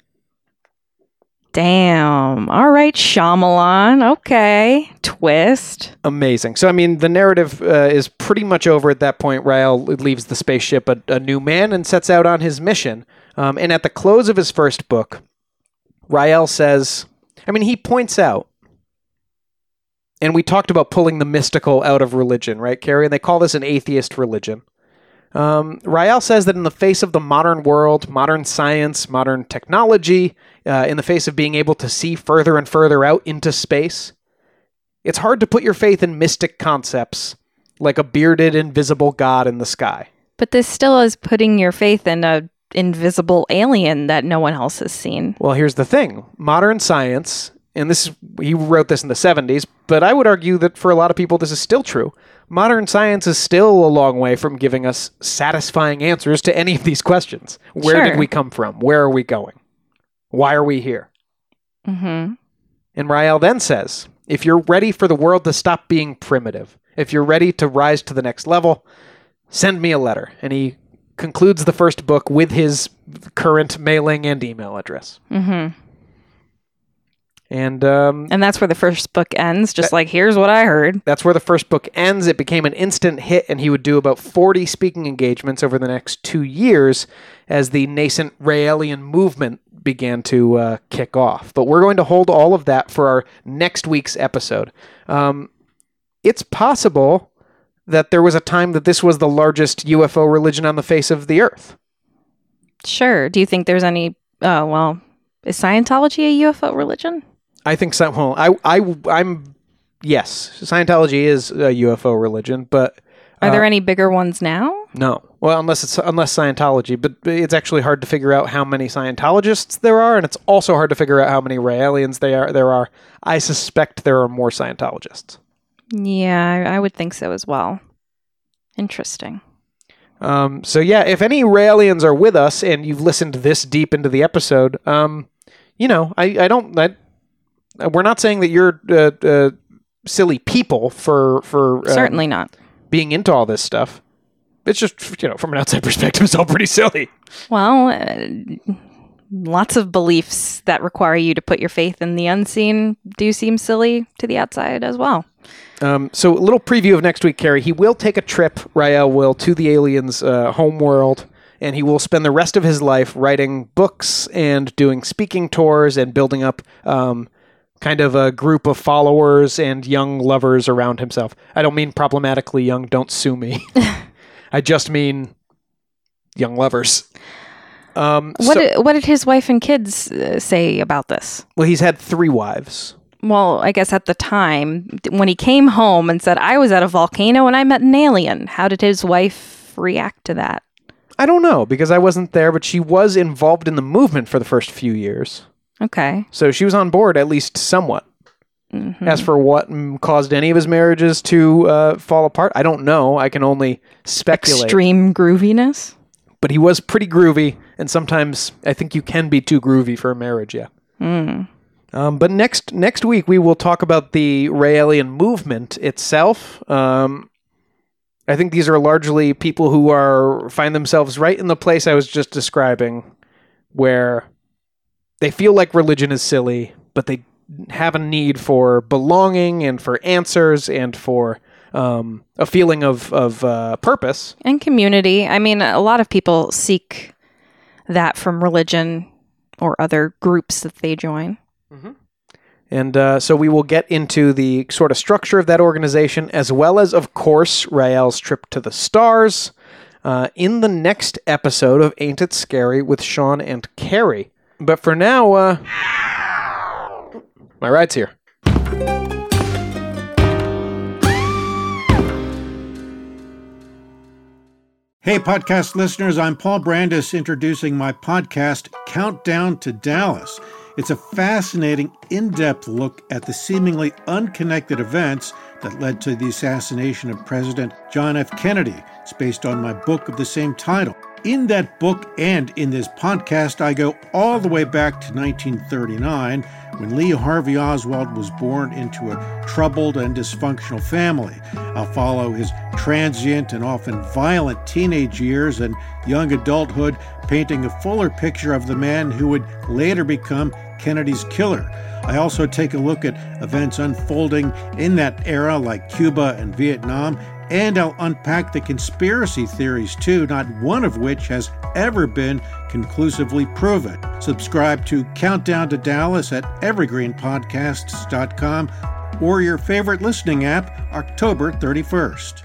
Damn. All right, Shyamalan. Okay. Twist. Amazing. So, I mean, the narrative uh, is pretty much over at that point. Rael leaves the spaceship a, a new man and sets out on his mission. Um, and at the close of his first book, Rael says, I mean, he points out, and we talked about pulling the mystical out of religion, right, Carrie? And they call this an atheist religion. Um, Rael says that in the face of the modern world, modern science, modern technology, uh, in the face of being able to see further and further out into space, it's hard to put your faith in mystic concepts like a bearded, invisible god in the sky. But this still is putting your faith in a invisible alien that no one else has seen. Well, here's the thing. Modern science, and this is, he wrote this in the seventies, but I would argue that for a lot of people this is still true. Modern science is still a long way from giving us satisfying answers to any of these questions. Where Sure. did we come from? Where are we going? Why are we here? Mm-hmm. And Rael then says, if you're ready for the world to stop being primitive, if you're ready to rise to the next level, send me a letter. And he concludes the first book with his current mailing and email address. Mm-hmm. And um, And that's where the first book ends, just like, here's what I heard. that's where the first book ends. It became an instant hit, and he would do about forty speaking engagements over the next two years as the nascent Raelian movement began to uh, kick off. But we're going to hold all of that for our next week's episode. Um, it's possible that there was a time that this was the largest U F O religion on the face of the earth. Sure. Do you think there's any, uh, well, is Scientology a U F O religion? I think so. Well, I, I, I'm, yes, Scientology is a U F O religion, but Are there uh, any bigger ones now? no. Well, unless it's unless Scientology, but it's actually hard to figure out how many Scientologists there are, and it's also hard to figure out how many Raelians they are. There are. I suspect there are more Scientologists. Yeah, I, I would think so as well. Interesting. Um, so yeah, if any Raelians are with us and you've listened this deep into the episode, um, you know, I, I don't. I, we're not saying that you're uh, uh, silly people for for uh, Certainly not. being into all this stuff. It's just, you know, from an outside perspective, it's all pretty silly. Well, uh, lots of beliefs that require you to put your faith in the unseen do seem silly to the outside as well. Um, so a little preview of next week, Carrie. He will take a trip, Rael will, to the aliens' uh, home world, and he will spend the rest of his life writing books and doing speaking tours and building up um, kind of a group of followers and young lovers around himself. I don't mean problematically young, don't sue me. I just mean young lovers. Um, What, so- did, what did his wife and kids uh, say about this? well, he's had three wives. Well, I guess at the time, when he came home and said, I was at a volcano and I met an alien, how did his wife react to that? I don't know, because I wasn't there, but she was involved in the movement for the first few years. Okay. So she was on board, at least somewhat. Mhm. As for what mm, caused any of his marriages to uh, fall apart, I don't know. I can only speculate. Extreme grooviness? But he was pretty groovy, and sometimes I think you can be too groovy for a marriage, yeah. Mm. Um, but next next week, we will talk about the Raelian movement itself. Um, I think these are largely people who are find themselves right in the place I was just describing, where they feel like religion is silly, but they have a need for belonging and for answers and for um, a feeling of, of uh, purpose. And community. I mean, a lot of people seek that from religion or other groups that they join. And uh, so we will get into the sort of structure of that organization, as well as, of course, Rael's trip to the stars, uh, in the next episode of Ain't It Scary with Sean and Carrie. But for now, uh, my ride's here. Hey, podcast listeners, I'm Paul Brandis introducing my podcast, Countdown to Dallas. It's a fascinating, in-depth look at the seemingly unconnected events that led to the assassination of President John F. Kennedy. It's based on my book of the same title. In that book and in this podcast, I go all the way back to nineteen thirty-nine, when Lee Harvey Oswald was born into a troubled and dysfunctional family. I'll follow his transient and often violent teenage years and young adulthood, painting a fuller picture of the man who would later become Kennedy's killer. I also take a look at events unfolding in that era, like Cuba and Vietnam, and I'll unpack the conspiracy theories too, not one of which has ever been conclusively proven. Subscribe to Countdown to Dallas at evergreen podcasts dot com or your favorite listening app, October thirty-first.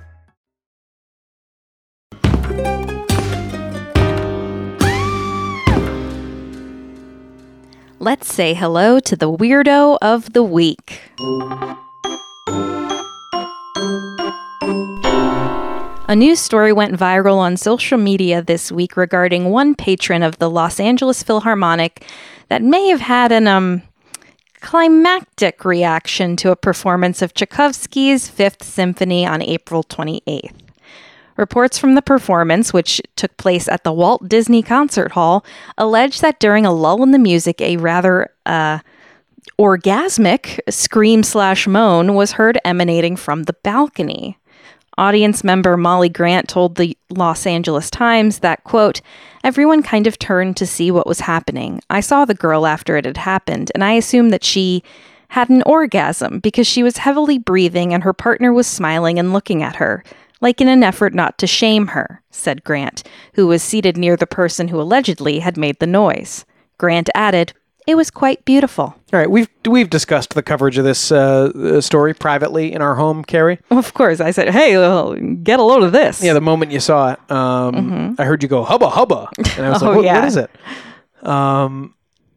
Let's say hello to the weirdo of the week. A A news story went viral on social media this week regarding one patron of the Los Angeles Philharmonic that may have had an um climactic reaction to a performance of Tchaikovsky's Fifth Symphony on April twenty-eighth. Reports from the performance, which took place at the Walt Disney Concert Hall, allege that during a lull in the music, a rather uh, orgasmic scream slash moan was heard emanating from the balcony. Audience member Molly Grant told the Los Angeles Times that, quote, everyone kind of turned to see what was happening. I saw the girl after it had happened, and I assumed that she had an orgasm because she was heavily breathing and her partner was smiling and looking at her, like in an effort not to shame her, said Grant, who was seated near the person who allegedly had made the noise. Grant added, it was quite beautiful. All right, we've we've discussed the coverage of this uh, story privately in our home, Carrie. Of course, I said, hey, well, get a load of this. Yeah, the moment you saw it, um, mm-hmm. I heard you go, hubba, hubba. And I was oh, like, what, yeah. what is it? Um,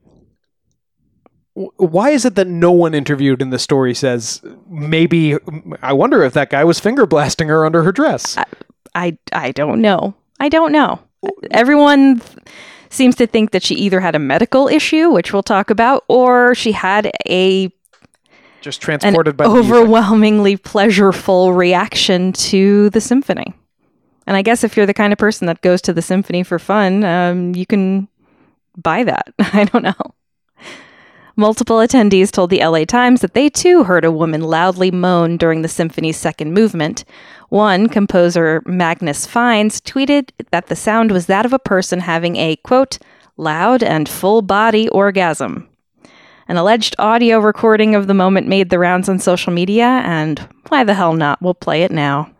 w- why is it that no one interviewed in the story says, maybe, I wonder if that guy was finger blasting her under her dress? I, I, I don't know. I don't know. Everyone seems to think that she either had a medical issue, which we'll talk about, or she had a just transported by overwhelmingly pleasureful reaction to the symphony. And I guess if you're the kind of person that goes to the symphony for fun, um, you can buy that. I don't know. Multiple attendees told the L A Times that they too heard a woman loudly moan during the symphony's second movement. One, composer Magnus Fines, tweeted that the sound was that of a person having a, quote, loud and full-body orgasm. An alleged audio recording of the moment made the rounds on social media, and why the hell not? We'll play it now.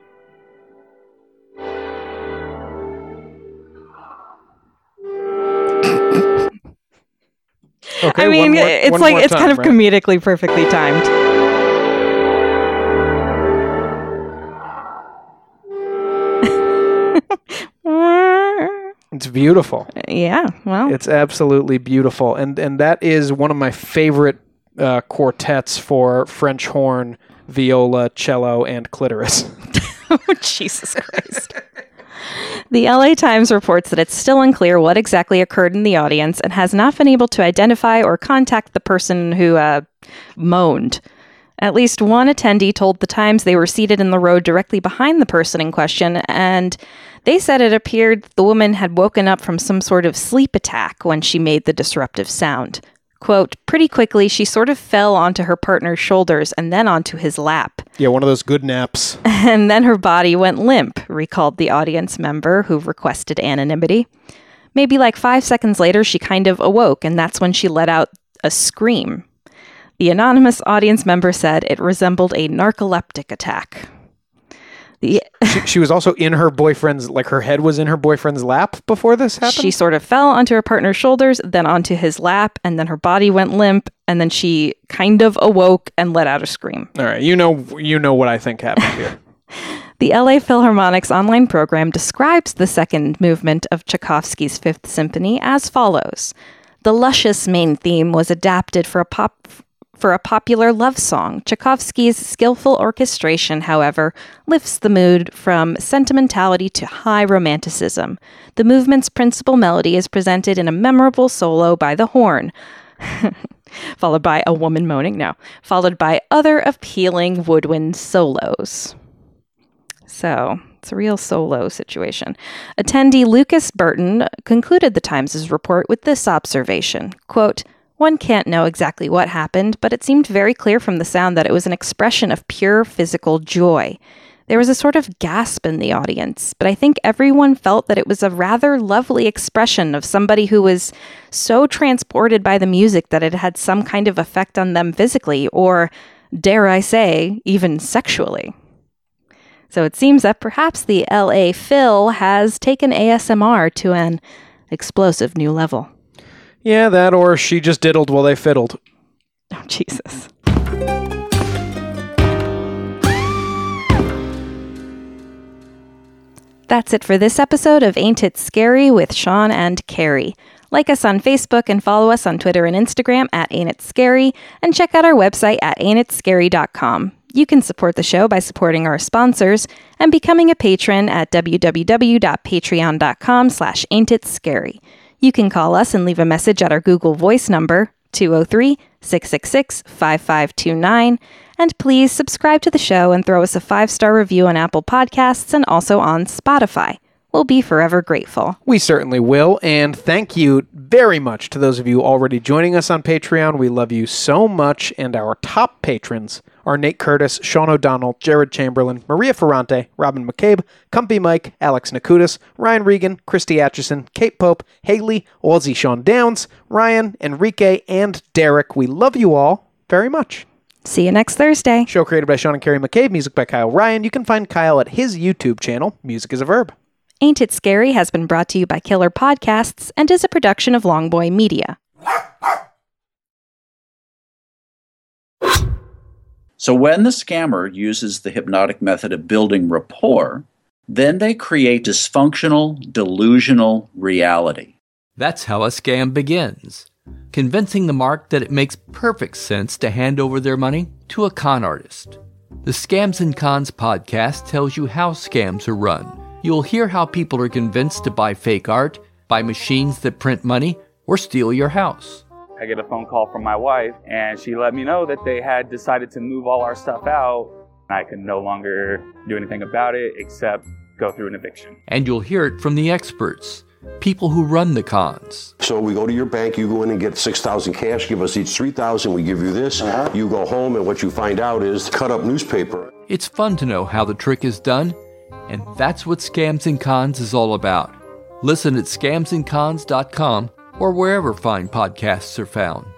Okay, I mean, one more, it's one like more it's time, kind of right? comedically perfectly timed. It's beautiful. Yeah, well, It's absolutely beautiful. And and that is one of my favorite uh, quartets for French horn, viola, cello, and clitoris. oh, Jesus Christ. The L A Times reports that it's still unclear what exactly occurred in the audience and has not been able to identify or contact the person who uh, moaned. At least one attendee told the Times they were seated in the row directly behind the person in question, and they said it appeared the woman had woken up from some sort of sleep attack when she made the disruptive sound. Quote, pretty quickly, she sort of fell onto her partner's shoulders and then onto his lap. Yeah, one of those good naps. And then her body went limp, recalled the audience member who requested anonymity. Maybe like five seconds later, she kind of awoke, and that's when she let out a scream. The anonymous audience member said it resembled a narcoleptic attack. The she, she was also in her boyfriend's, like her head was in her boyfriend's lap before this happened? She sort of fell onto her partner's shoulders, then onto his lap, and then her body went limp, and then she kind of awoke and let out a scream. All right, you know, you know what I think happened here. The L A Philharmonic's online program describes the second movement of Tchaikovsky's Fifth Symphony as follows. The luscious main theme was adapted for a pop... For a popular love song, Tchaikovsky's skillful orchestration, however, lifts the mood from sentimentality to high romanticism. The movement's principal melody is presented in a memorable solo by the horn, followed by a woman moaning, no, followed by other appealing woodwind solos. So, it's a real solo situation. Attendee Lucas Burton concluded the Times' report with this observation, quote, one can't know exactly what happened, but it seemed very clear from the sound that it was an expression of pure physical joy. There was a sort of gasp in the audience, but I think everyone felt that it was a rather lovely expression of somebody who was so transported by the music that it had some kind of effect on them physically, or, dare I say, even sexually. So it seems that perhaps the L A Phil has taken A S M R to an explosive new level. Yeah, that or she just diddled while they fiddled. Oh, Jesus. That's it for this episode of Ain't It Scary with Sean and Carrie. Like us on Facebook and follow us on Twitter and Instagram at Ain't It Scary, and check out our website at ain't it scary dot com. You can support the show by supporting our sponsors and becoming a patron at www.patreon.com slash ain'titscary. You can call us and leave a message at our Google Voice number, two oh three, six six six, five five two nine. And please subscribe to the show and throw us a five-star review on Apple Podcasts and also on Spotify. We'll be forever grateful. We certainly will, and thank you very much to those of you already joining us on Patreon. We love you so much, and our top patrons are Nate Curtis, Sean O'Donnell, Jared Chamberlain, Maria Ferrante, Robin McCabe, Comfy Mike, Alex Nakutis, Ryan Regan, Christy Atchison, Kate Pope, Haley, Aussie Sean Downs, Ryan, Enrique, and Derek. We love you all very much. See you next Thursday. Show created by Sean and Carrie McCabe, music by Kyle Ryan. You can find Kyle at his YouTube channel, Music is a Verb. Ain't It Scary has been brought to you by Killer Podcasts and is a production of Longboy Media. So when the scammer uses the hypnotic method of building rapport, then they create dysfunctional, delusional reality. That's how a scam begins. Convincing the mark that it makes perfect sense to hand over their money to a con artist. The Scams and Cons podcast tells you how scams are run. You'll hear how people are convinced to buy fake art, buy machines that print money, or steal your house. I get a phone call from my wife, and she let me know that they had decided to move all our stuff out. I could no longer do anything about it except go through an eviction. And you'll hear it from the experts, people who run the cons. So we go to your bank, you go in and get six thousand cash, give us each three thousand, we give you this. Uh-huh. You go home, and what you find out is cut up newspaper. It's fun to know how the trick is done. And that's what Scams and Cons is all about. Listen at scams and cons dot com or wherever fine podcasts are found.